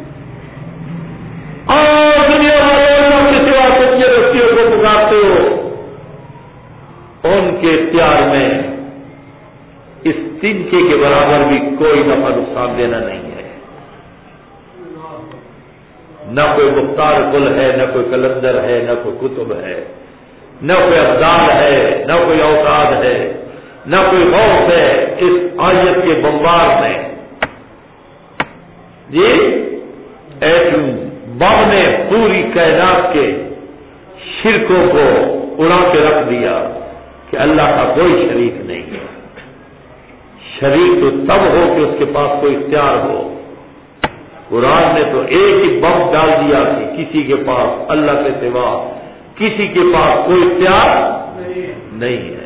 A: اور دنیا والوں کے سوا سچے رسیوں کو پکارتے ہو، ان کے اختیار میں اس تنکے کے برابر بھی کوئی نفع نقصان دینا نہیں ہے. نہ کوئی مختار کل ہے، نہ کوئی کلندر ہے، نہ کوئی کتب ہے، نہ کوئی ابدال ہے، نہ کوئی اوتاد ہے، نہ کوئی غوث ہے. اس آیت کے بمبار میں جی ایک بم نے پوری کائنات کے شرکوں کو اڑا کے رکھ دیا کہ اللہ کا کوئی شریک نہیں ہے. شریک تو تب ہو کہ اس کے پاس کوئی اختیار ہو. قرآن نے تو ایک ہی بم ڈال دیا کہ کسی کے پاس اللہ کے سوا کسی کے پاس کوئی اختیار نہیں ہے.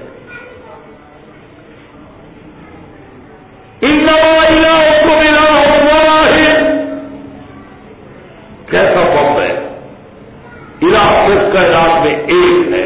A: انما الہکم الہ واحد. کیسا بم ہے؟ الہ صرف کائنات میں ایک ہے،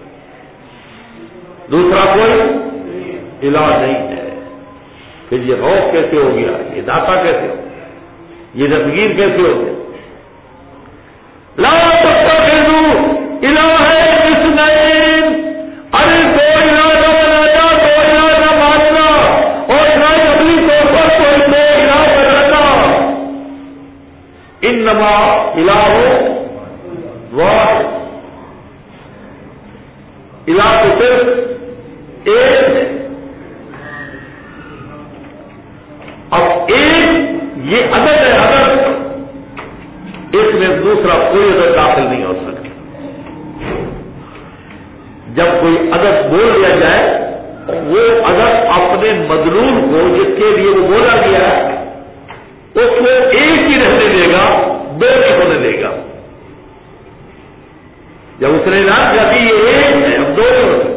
A: دوسرا کوئی الہ نہیں ہے. پھر یہ غوث کیسے ہو گیا؟ یہ داتا کیسے ہو گیا؟ یہ دستگیر کیسے ہو گیا؟ لا تتخذوا الہین اثنین. ارے دو الہ نہ بنانا، دو الہ نہ ماننا، اور نہ اپنی طور پر کوئی دو الہ بنانا. انما الہ واحد. الہ تو صرف ایک ہے. اب ایک یہ عدد ہے، عدد اس میں دوسرا کوئی عدد داخل نہیں ہو سکتا. جب کوئی عدد بول دیا جائے وہ عدد اپنے مدلول کو جس کے لیے وہ بولا گیا ہے اس کو ایک ہی رہنے دے گا، دو نہیں ہونے دے گا. جب اس نے اعلان کیا کہ یہ ایک ہے اب دو نہیں ہو سکتے،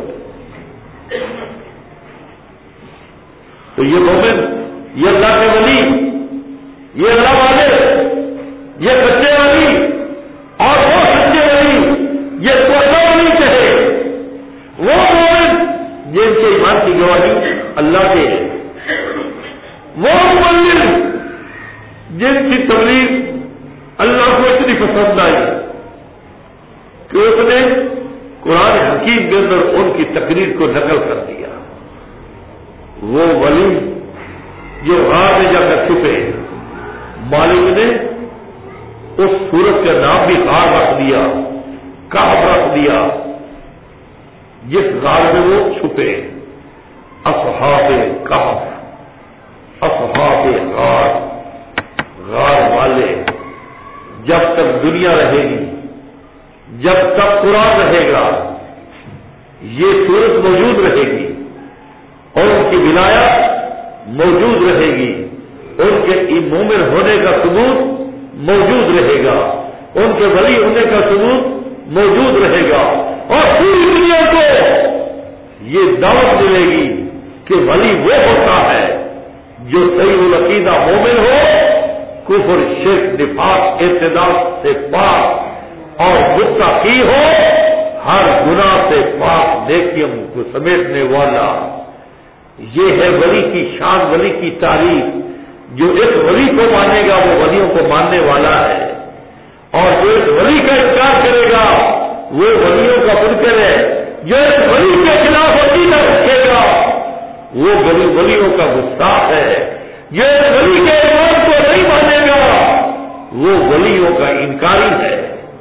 A: تو یہ مومن، یہ اللہ کے ولی، یہ اللہ والے، یہ سچے والی اور وہ سچے والی، یہ کوئی نہیں کہے وہ مومن جن کے ایمان کی گواہی اللہ کے ہے، وہ مبلغ جن کی تبلیغ اللہ کو اتنی پسند آئی کہ اس نے قرآن حکیم کے اندر ان کی تقریر کو نقل کر دیا. وہ ولی جو غار میں جا کر چھپے، مالک نے اس سورت کا نام بھی غار رکھ دیا، کہف رکھ دیا، جس غار میں وہ چھپے. اصحاب کہف، اصحاب غار، غار والے. جب تک دنیا رہے گی، جب تک قرآن رہے گا، یہ سورت موجود رہے گی اور ان کی ولایت موجود رہے گی، ان کے مومن ہونے کا ثبوت موجود رہے گا، ان کے ولی ہونے کا ثبوت موجود رہے گا، اور پوری دنیا کو یہ دعوت ملے گی کہ ولی وہ ہوتا ہے جو صحیح العقیدہ مومن ہو، کفر شرک نفاق اعتدال سے پاک اور متقی ہو، ہر گناہ سے پاک نیکیوں کو سمیٹنے والا۔ یہ ہے ولی کی شان، ولی کی تعریف۔ جو اس ولی کو مانے گا وہ ولیوں کو ماننے والا ہے، اور جو اس ولی کا انکار کرے گا وہ ولیوں کا منکر ہے۔ جو اس ولی کے خلاف عقیدہ رکھے گا وہ ولی ولیوں کا گستاخ ہے۔ جو اس ولی کے ایمان کو نہیں مانے گا وہ ولیوں کا انکاری ہے۔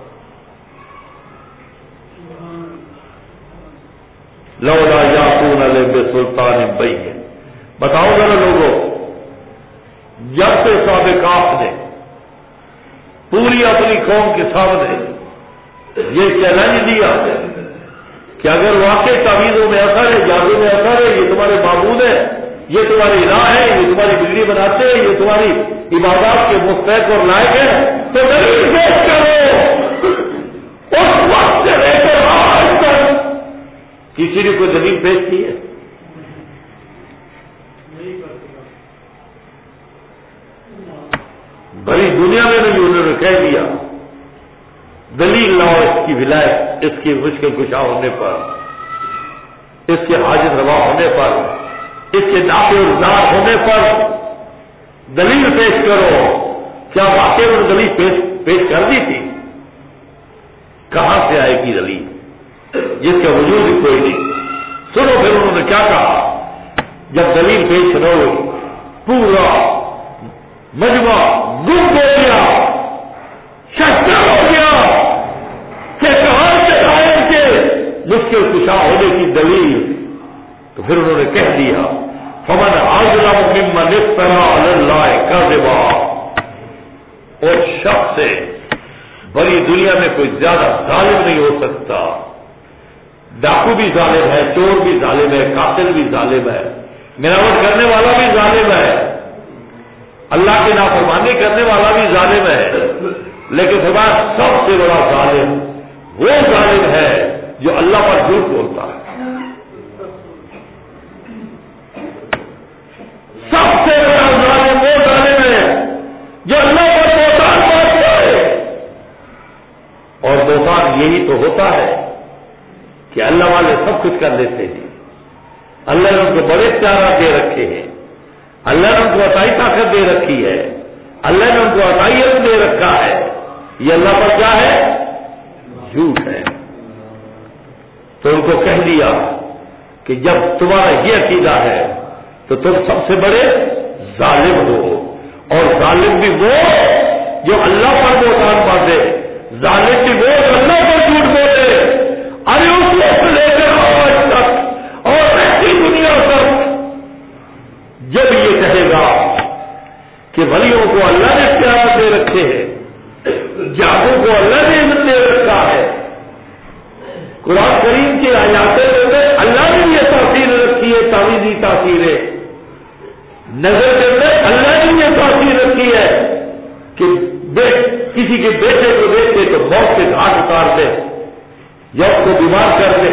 A: لولا یاتون علیہم بسلطان بین، بتاؤ ذرا لوگوں، جب سے سابقات نے پوری اپنی قوم کے سامنے یہ چیلنج دیا کہ اگر واقعی تعویذوں میں اثر ہے، جادو میں اثر ہے، یہ تمہارے معبود ہے، یہ تمہاری الہ ہے، یہ تمہاری بگڑی بناتے ہیں، یہ تمہاری عبادات کے مستحق اور لائق ہے، تو دلیل پیش کرو۔ اس وقت سے لے کر آج تک کسی نے کوئی دلیل پیش کی ہے؟ بڑی دنیا میں نہیں، انہوں نے کہہ دیا دلیل لاؤ اس کی ولایت، اس کی مشکل کشا ہونے پر، اس کے حاجت روا ہونے پر، اس کے نافع الزار ہونے پر دلیل پیش کرو۔ کیا واقعی انہوں نے دلیل پیش, پیش کر دی تھی؟ کہاں سے آئے گی دلیل جس کا وجود ہی کوئی نہیں؟ سنو پھر انہوں نے کیا کہا جب دلیل پیش نہ ہوئی، پورا مجمع گم ہو گیا، شکر ہو گیا کہ کہاں سے آئے کہ مشکل کشا ہونے کی دلیل؟ تو پھر انہوں نے کہہ دیا فمن اظلم ممن افترى علی اللہ کذبا، اور شخص سے بڑی دنیا میں کوئی زیادہ ظالم نہیں ہو سکتا۔ ڈاکو بھی ظالم ہے، چور بھی ظالم ہے، قاتل بھی ظالم ہے، ملاوٹ کرنے والا بھی ظالم ہے، اللہ کی نافرمانی کرنے والا بھی ظالم ہے، لیکن فرمایا سب سے بڑا ظالم وہ ظالم ہے جو اللہ پر جھوٹ بولتا ہے۔ سب سے بڑا ظالم وہ ظالم ہے جو اللہ پر بہتان باندھتا ہے، اور بہتان یہی تو ہوتا ہے کہ اللہ والے سب کچھ کر لیتے ہیں، اللہ نے ان کو بڑے اختیارات دے رکھے ہیں، اللہ نے ان کو عطائی طاقت دے رکھی ہے، اللہ نے ان کو عطائی علم دے رکھا ہے، یہ اللہ پر کیا ہے؟ جھوٹ ہے۔ تو ان کو کہہ دیا کہ جب تمہارا یہ عقیدہ ہے تو تم سب سے بڑے ظالم ہو، اور ظالم بھی وہ جو اللہ پر بہتان باندھے، ظالم بھی وہ جو اللہ پر جھوٹ بولے۔ ارے اس وقت لے کر آج تک اور ایسی دنیا تک جب یہ کہے گا کہ ولیوں کو اللہ نے اختیارات دے رکھے ہیں، جادو کو اللہ نے علم دے رکھا ہے، قرآن کریم کی آیاتیں میں اللہ نے یہ تاثیر رکھی ہے، تعویذی تاثیریں، نظر کے اندر اللہ نے یہ تاثیر رکھی ہے کہ کسی کے بیٹے کو دیکھتے تو موت سے گھاٹ اتار دے یا اس کو بیمار کر دے۔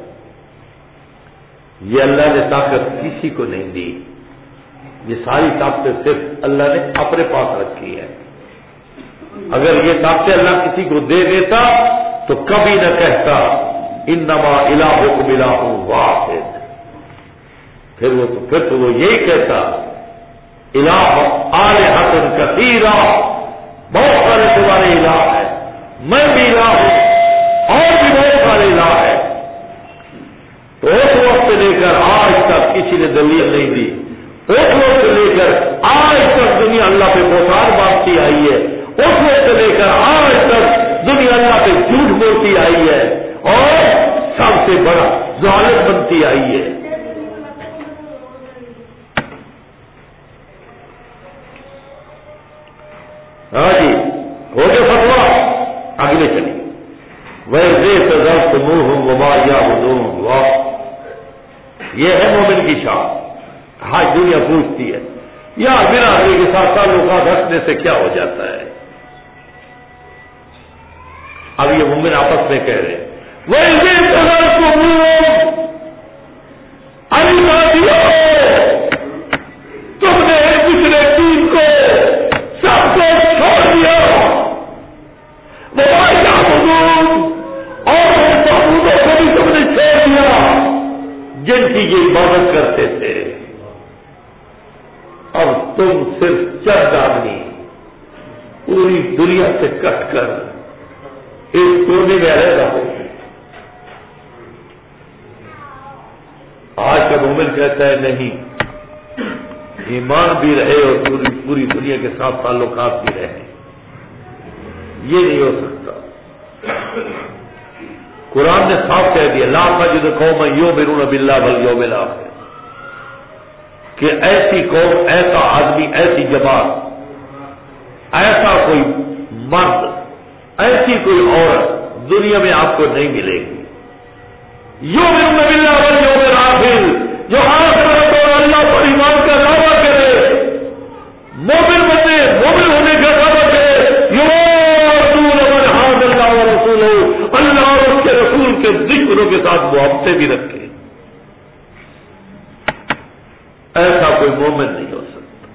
A: یہ اللہ نے طاقت کسی کو نہیں دی، یہ ساری طاقتیں صرف اللہ نے اپنے پاس رکھی ہے۔ اگر یہ طاقتیں اللہ کسی کو دے دیتا تو کبھی نہ کہتا انما الہکم الہ واحد، پھر وہ تو پھر تو وہ یہی کہتا الہ آلہۃ کثیرہ، بہت سارے تمہارے الہ ہیں، میں بھی الہ ہوں اور بھی بہت سارے الہ ہیں۔ تو اس وقت سے لے کر آج تک کسی نے دلیل نہیں دی، اس وقت سے لے کر آج تک دنیا اللہ پہ بہتان باندھتی آئی ہے، اس وقت سے لے کر آج تک دنیا اللہ پہ جھوٹ بولتی آئی ہے، اور سب سے بڑا ظالم بنتی آئی ہے۔ ہاں جی، ہو گیا فتوا، اگلے چلیے ویسے تذرت منہم وما یعبدون، واہ، یہ ہے مومن کی شان۔ ہاں دنیا پوچھتی ہے یا برادری کے ساتھ تعلقات رکھنے سے کیا ہو جاتا ہے؟ اب یہ مومن آپس میں کہہ رہے ویسے قدر کو تم نے پچھلے تین کو سب کو چھوڑ دیا اور معبودوں کو بھی تم نے چھوڑ دیا جن کی یہ عبادت کرتے تھے. اب تم صرف چند آدمی پوری دنیا سے کٹ کر اس کونے میں رہ رہا ہو. آج کا مومن کہتا ہے نہیں، ایمان بھی رہے اور پوری پوری دنیا کے ساتھ تعلقات بھی رہے. یہ نہیں ہو سکتا. قرآن نے صاف کہہ دیا لا تجد قوما یؤمنون باللہ والیوم الآخر کہ ایسی قوم، ایسا آدمی، ایسی جماعت، ایسا کوئی مرد، ایسی کوئی عورت دنیا میں آپ کو نہیں ملے گی. یؤمنون باللہ والیوم الآخر جو آخرت اور اللہ پر ایمان کا دعویٰ کرے، مومن بنے، مومن ہونے کا دعویٰ کرے. یؤمنون من حاد اللہ ورسولہ، اللہ اور اس کے رسول کے ذکروں کے ساتھ محبتیں بھی رکھے. ایسا کوئی مومن نہیں ہو سکتا.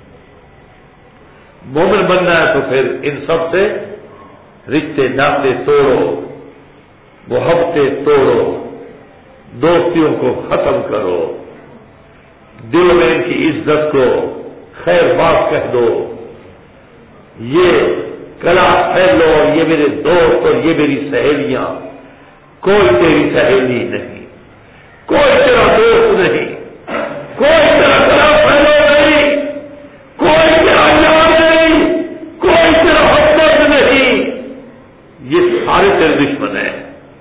A: مومن بننا ہے تو پھر ان سب سے رشتے ناطے توڑو، محبتیں توڑو، دوستیوں کو ختم کرو، دل میں ان کی عزت کو خیر بات کہہ دو. یہ کلا پھیلو اور یہ میرے دوست اور یہ میری سہیلیاں، کوئی تیری سہیلی نہیں، کوئی تیرا دوست نہیں، کوئی تیرا کلا پھیلو نہیں، کوئی تیرا یار نہیں، کوئی تیرا ہمدرد نہیں. یہ سارے تیرے دشمن ہیں.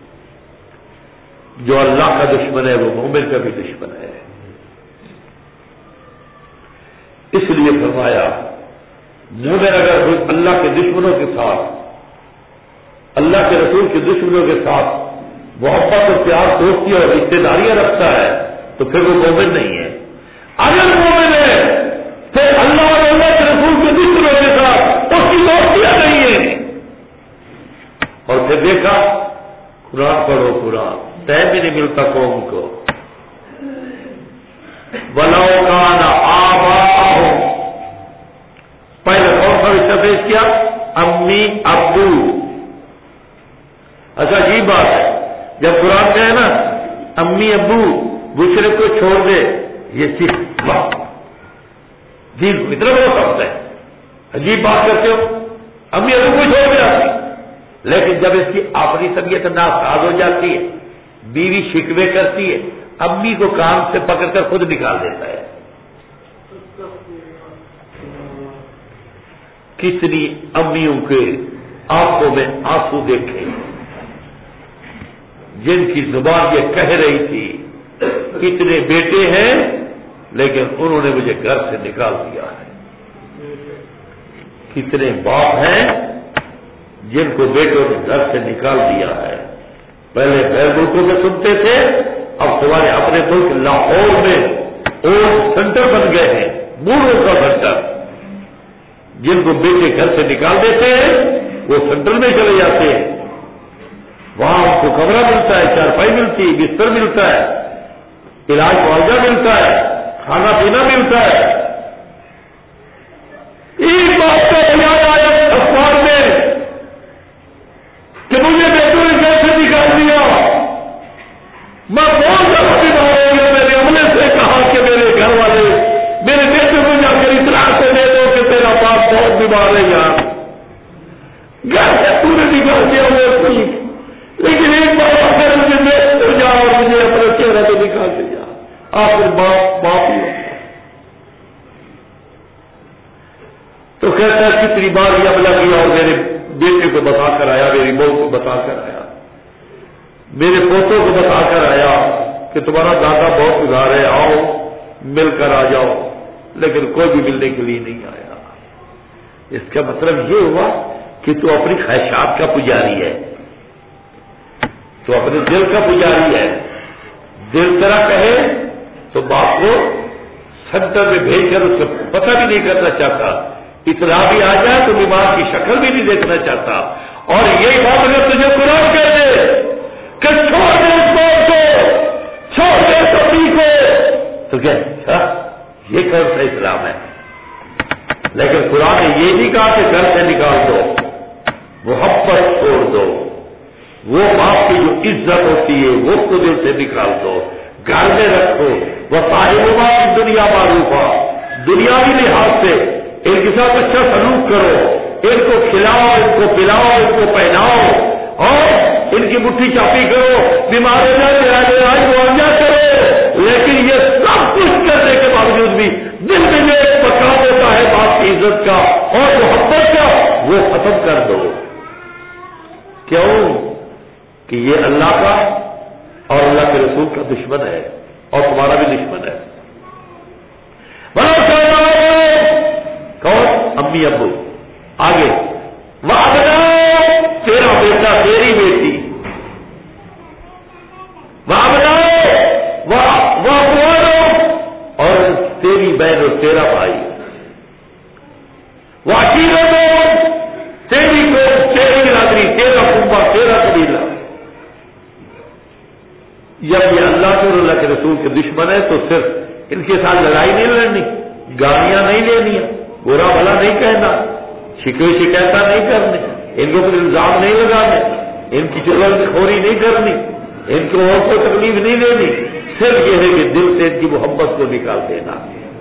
A: جو اللہ کا دشمن ہے وہ مومن کا بھی دشمن ہے. اس لیے فرمایا مومن اگر اللہ کے دشمنوں کے ساتھ، اللہ کے رسول کے دشمنوں کے ساتھ محبت اور پیار، دوستی اور رشتے داریاں رکھتا ہے تو پھر وہ مومن نہیں ہے. اگر مومن ہے پھر اللہ اور اللہ کے رسول کے دشمنوں کے ساتھ اس کی دوستیاں نہیں ہیں. اور پھر دیکھا قرآن پڑھو، قرآن ٹائم بھی نہیں ملتا قوم کو. وَلَوْ كَانَ آبَاؤُهُمْ، پہلے کون سا رشتہ پیش کیا؟ امی ابو. اچھا عجیب بات ہے جب قرآن میں ہے نا امی ابو دوسرے کو چھوڑ دے، یہ صرف دین کو اتنا بڑا سخت ہے. عجیب بات کرتے ہو، امی ابو کو چھوڑ دیا. لیکن جب اس کی اپنی طبیعت ناساز ہو جاتی ہے، بیوی شکوے کرتی ہے، امی کو کان سے پکڑ کر خود نکال دیتا ہے. کتنی امیوں کے آنکھوں میں آنسو دیکھے جن کی زبان یہ کہہ رہی تھی کتنے بیٹے ہیں لیکن انہوں نے مجھے گھر سے نکال دیا ہے. کتنے باپ ہیں جن کو بیٹوں نے گھر سے نکال دیا ہے. پہلے غیر ملکوں میں سنتے تھے، اب تمہارے اپنے ملک لاہور میں اولڈ سینٹر بن گئے ہیں، بوڑھوں کا سینٹر. جن کو بیٹے گھر سے نکال دیتے ہیں وہ سینٹر میں چلے جاتے ہیں. وہاں ان کو کمرہ ملتا ہے، چارپائی ملتی ہے، بستر ملتا ہے، علاج معاوضہ ملتا ہے، کھانا پینا ملتا ہے. ایک بات کا بیان آیا اخبار میں کہ مجھے بیٹوں نے گھر سے نکال دیا. میں بہت زیادہ بیمار ہو گیا. میں نے عملے سے کہا کہ میرے گھر والے میرے بیٹے کو جا کر اطلاع سے دے دو کہ تیرا باپ بہت بیمار ہے یار. گھر سے تو نے نکال دیا وہ ٹھیک، لیکن ایک بار اگر مجھے بیٹھ ہو جا اور مجھے اپنا چہرہ تو نکال دیا. آخر باپ باپ ہی تو کہتا ہے کتنی بار یہ عملہ کیا اور میرے بیٹے کو بتا کر آیا، میری بہو کو بتا کر آیا، میرے پوتوں کو بتا کر آیا کہ تمہارا دادا بہت ادھار ہے، آؤ مل کر آ جاؤ. لیکن کوئی بھی ملنے کے لیے نہیں آیا. اس کا مطلب یہ ہوا کہ تو اپنی خواہشات کا پجاری ہے، تو اپنے دل کا پجاری ہے. دل طرح کہے تو باپ کو سینٹر میں بھیج کر اس کو پتہ بھی نہیں کرنا چاہتا. اطلاع بھی آ جائے تو بیمار کی شکل بھی نہیں دیکھنا چاہتا. اور یہی بات اگر تجھے قرآن کہہ دے کہ چھوڑ دے اس بات کو، چھوڑ دے سبھی کو، تو کیا یہ کون سا اسلام ہے؟ لیکن قرآن نے یہ نہیں کہا کہ گھر سے نکال دو، محبت چھوڑ دو، وہ باپ کی جو عزت ہوتی ہے وہ کو دل سے نکال دو، گھر میں رکھو، وہ صاحبہ کی دنیا معروف ہے، دنیاوی لحاظ سے ان کے ساتھ اچھا سلوک کرو، ان کو کھلاؤ، ان کو پلاؤ، ان کو پہناؤ، اور ان کی مٹھی چاپی کرو، بیمار ہو جائے علاج معاوضہ کرو، لیکن یہ سب کچھ کرنے کے باوجود بھی دل میں جو ایک پکا ہوتا ہے باپ کی عزت کا اور محبت کا، وہ ختم کر دو۔ کیوں؟ کہ یہ اللہ کا اور اللہ کے رسول کا دشمن ہے اور تمہارا بھی دشمن ہے۔ کون؟ امی ابو۔ آگے وَأَبْنَاءُ، تیرا بیٹا تیری بیٹی، وَأَبْنَاءُ وَأَخْوَالُ، اور تیری بہن اور تیرا بھائی، وَعَشِيرَتُ، تیری قوم، تیری برادری، تیرا کنبہ، تیرا قبیلہ۔ جب یہ اللہ کے اور اللہ کے رسول کے دشمن ہے تو صرف ان کے ساتھ لڑائی نہیں لڑنی، گالیاں نہیں لینی، برا بھلا نہیں کہنا، شکوے شکایتیں نہیں کرنی، ان کو پھر الزام نہیں لگانے، ان کی چغل خوری نہیں کرنی، ان کو اور کو تکلیف نہیں دینی، صرف یہ ہے کہ دل سے ان کی محبت کو نکال دینا،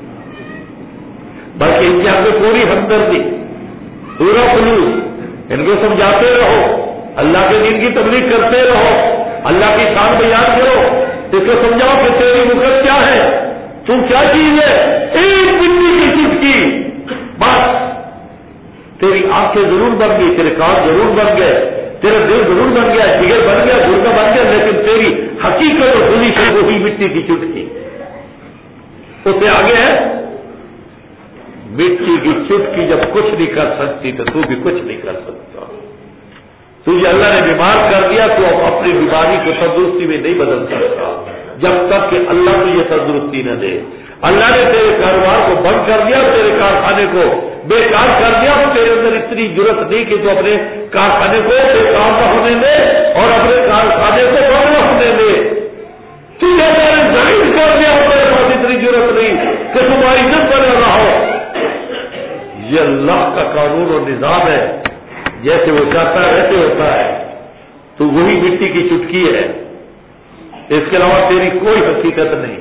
A: بلکہ ان کے آگے پوری ہمدردی، پورا خلوص، ان کو سمجھاتے رہو، اللہ کے دین کی تبلیغ کرتے رہو، اللہ کی شان بیان کرو، اس کو سمجھاؤ کہ تیری مقصد کیا ہے، تم کیا چیز ہے، ایک مٹی کی چٹکی، بس تیری آنکھیں ضرور بن گئی، تیرے کان ضرور بن گئے، تیرا دل ضرور بن گیا، جگر بن گیا، گردہ بن گیا، لیکن تیری حقیقت اور دلی سے وہی مٹی کی چٹکی۔ اس سے آگے ہے مٹی کی چٹکی جب کچھ نہیں کر سکتی تو تو بھی کچھ نہیں کر سکتا۔ تجھے اللہ نے بیمار کر دیا تو اب اپنی بیماری کو تندرستی میں نہیں بدل سکتا جب تک کہ اللہ تجھے تندرستی نہ دے۔ اللہ نے تیرے کاروبار کو بند کر دیا، تیرے کارخانے کو بیکار کر دیا، تو تیرے اندر اتنی ضرورت نہیں کہ تو اپنے کارخانے کو بیکار نہ ہونے دے اور اپنے کارخانے کو بند نہ ہونے دے۔ تجھے میں نے ظاہر کر دیا، تیرے پاس اتنی ضرورت نہیں کہ تمہاری عزت بن رہا ہو۔ یہ اللہ کا قانون اور نظام ہے، جیسے وہ چاہتا ہے ویسے ہوتا ہے، تو وہی مٹی کی چٹکی ہے، اس کے علاوہ تیری کوئی حقیقت نہیں۔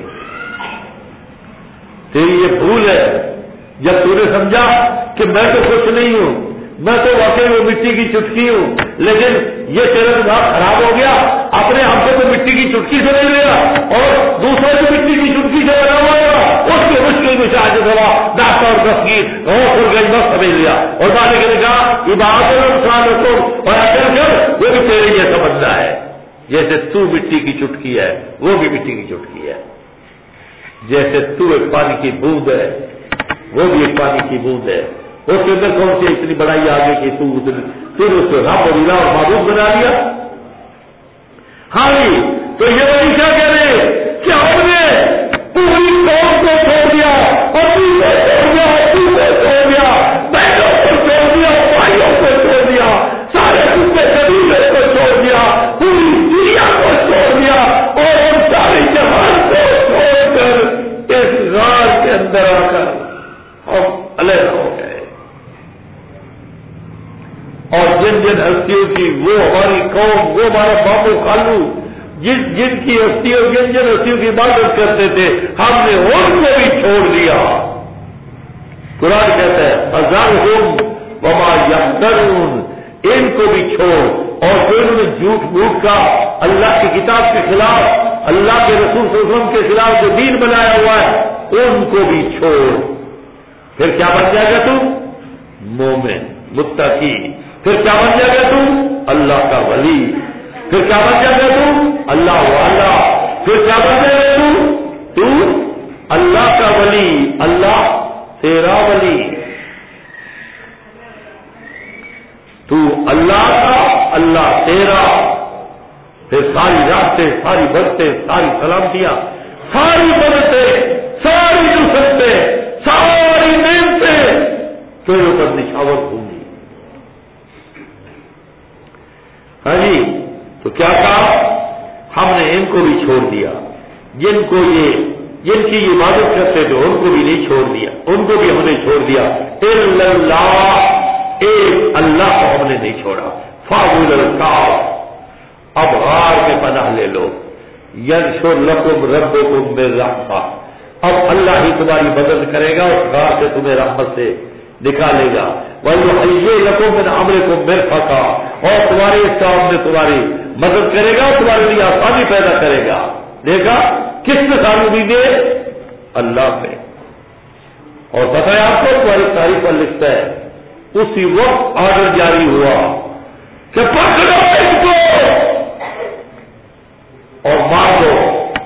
A: تیری یہ بھول ہے جب تو نے سمجھا کہ میں تو کچھ نہیں ہوں، میں تو واقعی وہ مٹی کی چٹکی ہوں، لیکن یہ تیرا دماغ خراب ہو گیا، اپنے آپ کو تو مٹی کی چٹکی سے نہیں لیا اور دوسرے کو مٹی کی چٹکی سے بنا ہوا تھا، اس کی مشکل میں شاید ہوا ڈاکٹر اور دستگیر اور گئی بس سمجھ لیا، اور مالک نے کہا عبادت اور اکل کر وہ بھی تیرے جیسا بندہ ہے، جیسے تو مٹی کی چٹکی ہے وہ بھی مٹی کی چٹکی ہے، جیسے تو ایک پانی کی بوند ہے وہ بھی ایک پانی کی بوند ہے، اس کے اندر کون سی اتنی بڑائی آگے کہ تو پھر اس کو رب اور الہ اور معبود بنا لیا۔ ہاں جی، تو یہ وہی کیا کہہ رہے کہ ہم نے پوری قوم کو چھوڑ دیا اور تو کو چھوڑ دیا، تو کو چھوڑ دیا، بہنوں کو چھوڑ دیا، بھائیوں کو چھوڑ دیا، سارے دوسرے قبیلے کو چھوڑ دیا، پوری دنیا کو چھوڑ دیا اور ان ساری جہان کو چھوڑ کر اس غار کے اندر آ کر ہم علیحدہ ہو گئے، اور جن جن ہستیوں کی وہ ہماری قوم، وہ ہمارا بابو خالو، جن جن کی ہستیوں جن جن ہستیوں کی عبادت کرتے تھے، ہم نے ان کو بھی چھوڑ دیا۔ قرآن کہتا ہے فَذَرْهُمْ وَمَا يَفْتَرُونَ، ان کو بھی چھوڑ، اور جو انہوں نے جھوٹ موٹ کا اللہ کی کتاب کے خلاف، اللہ کے رسول صلی اللہ علیہ وسلم کے خلاف جو دین بنایا ہوا ہے ان کو بھی چھوڑ، پھر کیا بن جائے گا تم؟ مومن، متقی، پھر کیا بن جائے گا تم؟ اللہ کا ولی، پھر کیا بن جائے گا تم؟ اللہ والا، پھر کیا بن جائے گا تم؟ تو اللہ کا ولی، اللہ تیرا ولی، تو اللہ کا، اللہ تیرا، پھر ساری راستے، ساری برتے، ساری سلامتیاں، ساری برتے، ساری نصرتیں، ساری نعمتیں تیرے اوپر نچھاور ہوں گی۔ ہاں جی، تو کیا کہا؟ ہم نے ان کو بھی چھوڑ دیا، جن کو یہ جن کی عبادت کرتے تھے ان کو بھی نہیں چھوڑ دیا، ان کو بھی ہم نے چھوڑ دیا، الا اللہ، ایک اللہ کو ہم نے نہیں چھوڑا۔ فاعبدوا الکعب، اب غار میں پناہ لے لو، ینشر لکم ربکم بالرحمہ، اب اللہ ہی تمہاری مدد کرے گا، اس غار سے تمہیں رحمت سے نکالے گا، وَيُحْيِي لَكُم مِّنْ أَمْرِكُم مِّرْفَقًا، اور تمہارے اس کام میں تمہاری مدد کرے گا، تمہارے لیے آسانی پیدا کرے گا۔ دیکھا کس نے تعلیم دے؟ اللہ نے۔ اور پتہ ہے آپ کو، تمہاری تاریخ پر لکھتا ہے اسی وقت آرڈر جاری ہوا کہ پکڑو اس کو اور مار دو،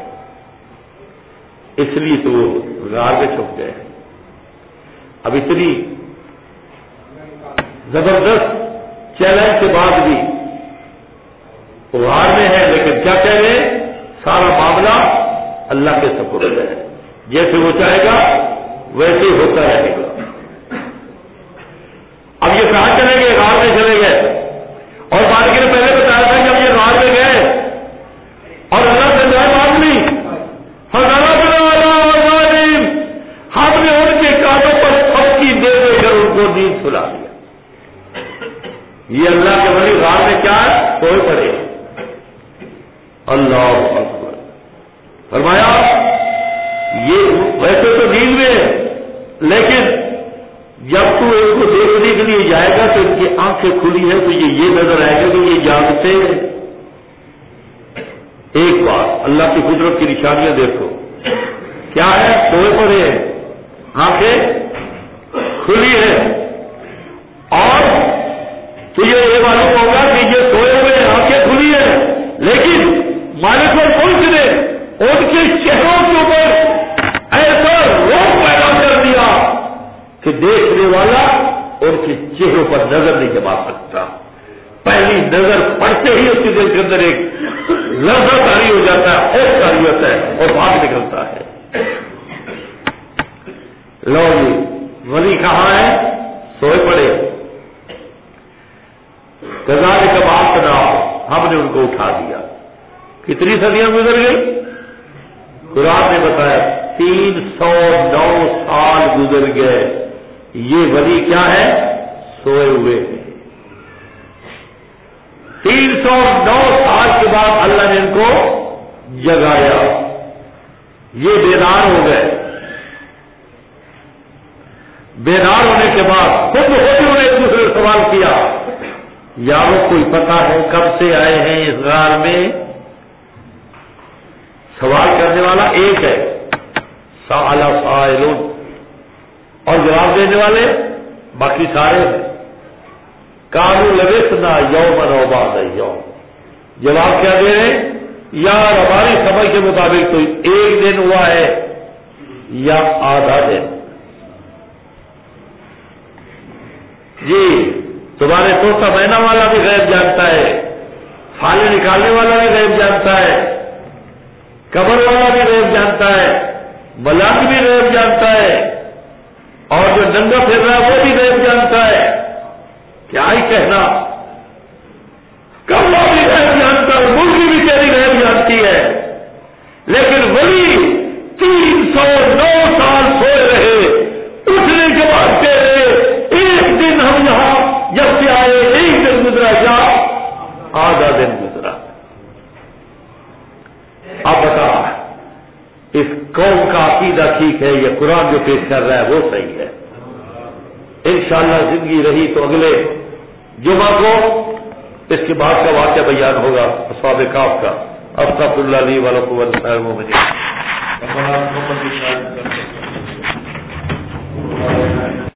A: اس لیے تو وہ غار میں چھپ گئے۔ اب اتنی زبردست چیلنج کے بعد بھی وہ غار میں ہے، لیکن کیا کہہ رہے ہیں؟ سارا معاملہ اللہ کے سپرد ہے، جیسے وہ چاہے گا ویسے ہی ہوتا رہے گا۔ اب یہ کہاں چلے گئے؟ غار میں چلے گئے، اور مالک نے پہلے بتایا تھا جب یہ غار میں گئے اور اللہ سے دعا مانگ لی، ہم نے ان کے کانوں پر پھپکی دے دے کر ان کو نیند سلا دیا۔ یہ اللہ کے ولی غار میں کیا ہے؟ سوئے پڑے۔ اللہ اکبر، فرمایا یہ ویسے تو نیند میں ہے، لیکن جب تو ان کو دیکھنے کے لیے جائے گا تو ان کی آنکھیں کھلی ہیں تو یہ یہ نظر آئے گا کہ یہ جاگتے ہیں۔ ایک بات اللہ کی قدرت کی نشانیاں دیکھو، کیا ہے؟ سوئے پڑے ہیں، آنکھیں کھلی ہیں، اور تجھے یہ معلوم ہوگا کہ یہ سوئے ہوئے آنکھیں کھلی ہیں، لیکن مالک اور ملک نے ان کے چہروں کے اوپر ایسا روپ پیدا کر دیا کہ دیکھنے والا ان کے چہروں پر نظر نہیں جما سکتا۔ پہلی نظر پڑتے ہی اس کے دل کے اندر ایک لفظ جاری ہو جاتا ہے، خوف جاری ہوتا ہے اور بھاگ نکلتا ہے۔ لو جی ولی کہاں ہے؟ سوئے پڑے۔ کذالک بعثناہ، ہم نے ان کو اٹھا دیا۔ کتنی صدیاں گزر گئی؟ قرآن نے بتایا تین سو نو سال گزر گئے، یہ ولی کیا ہے؟ سوئے ہوئے ہیں۔ تین سو نو سال کے بعد اللہ نے ان کو جگایا، یہ بیدار ہو گئے۔ بیدار ہونے کے بعد خود خود انہوں نے ایک دوسرے سے سوال کیا، یارو کوئی پتہ ہے کب سے آئے ہیں اس غار میں؟ سوال کرنے والا ایک ہے، سأل سائل، اور جواب دینے والے باقی سارے ہیں۔ قالوا لبثنا یوما او بعض یوم، جواب کیا دے رہے ہیں؟ یار ہماری سمجھ کے مطابق تو ایک دن ہوا ہے یا آدھا دن۔ جی تمہارے طوطا مینا والا بھی غیب جانتا ہے، پھالے نکالنے والا بھی غیب جانتا ہے، قبر والا بھی غیب جانتا ہے، ملاک بھی غیب جانتا ہے، اور جو ننگا پھر رہا ہے وہ بھی غیب جانتا ہے۔ کیا ہی کہنا، کبلا بھی غیب جانتا ہے، مرغی بھی تیری غیب جانتی ہے، لیکن ولی تین سو نو سال سوئے رہے، اٹھنے کے بعد کہہ رہے ایک دن ہم یہاں جب سے آئے ایک دن گزرا یا آدھا دن گزرا۔ اب بتا اس قوم کا عقیدہ ٹھیک ہے، یہ قرآن جو پیش کر رہا ہے وہ صحیح ہے؟ انشاءاللہ زندگی رہی تو اگلے جمعہ کو اس کے بعد کا واقعہ بیان ہوگا اصحاب کہف کا۔ استغفر اللہ لی ولکم ولسائر المؤمنین۔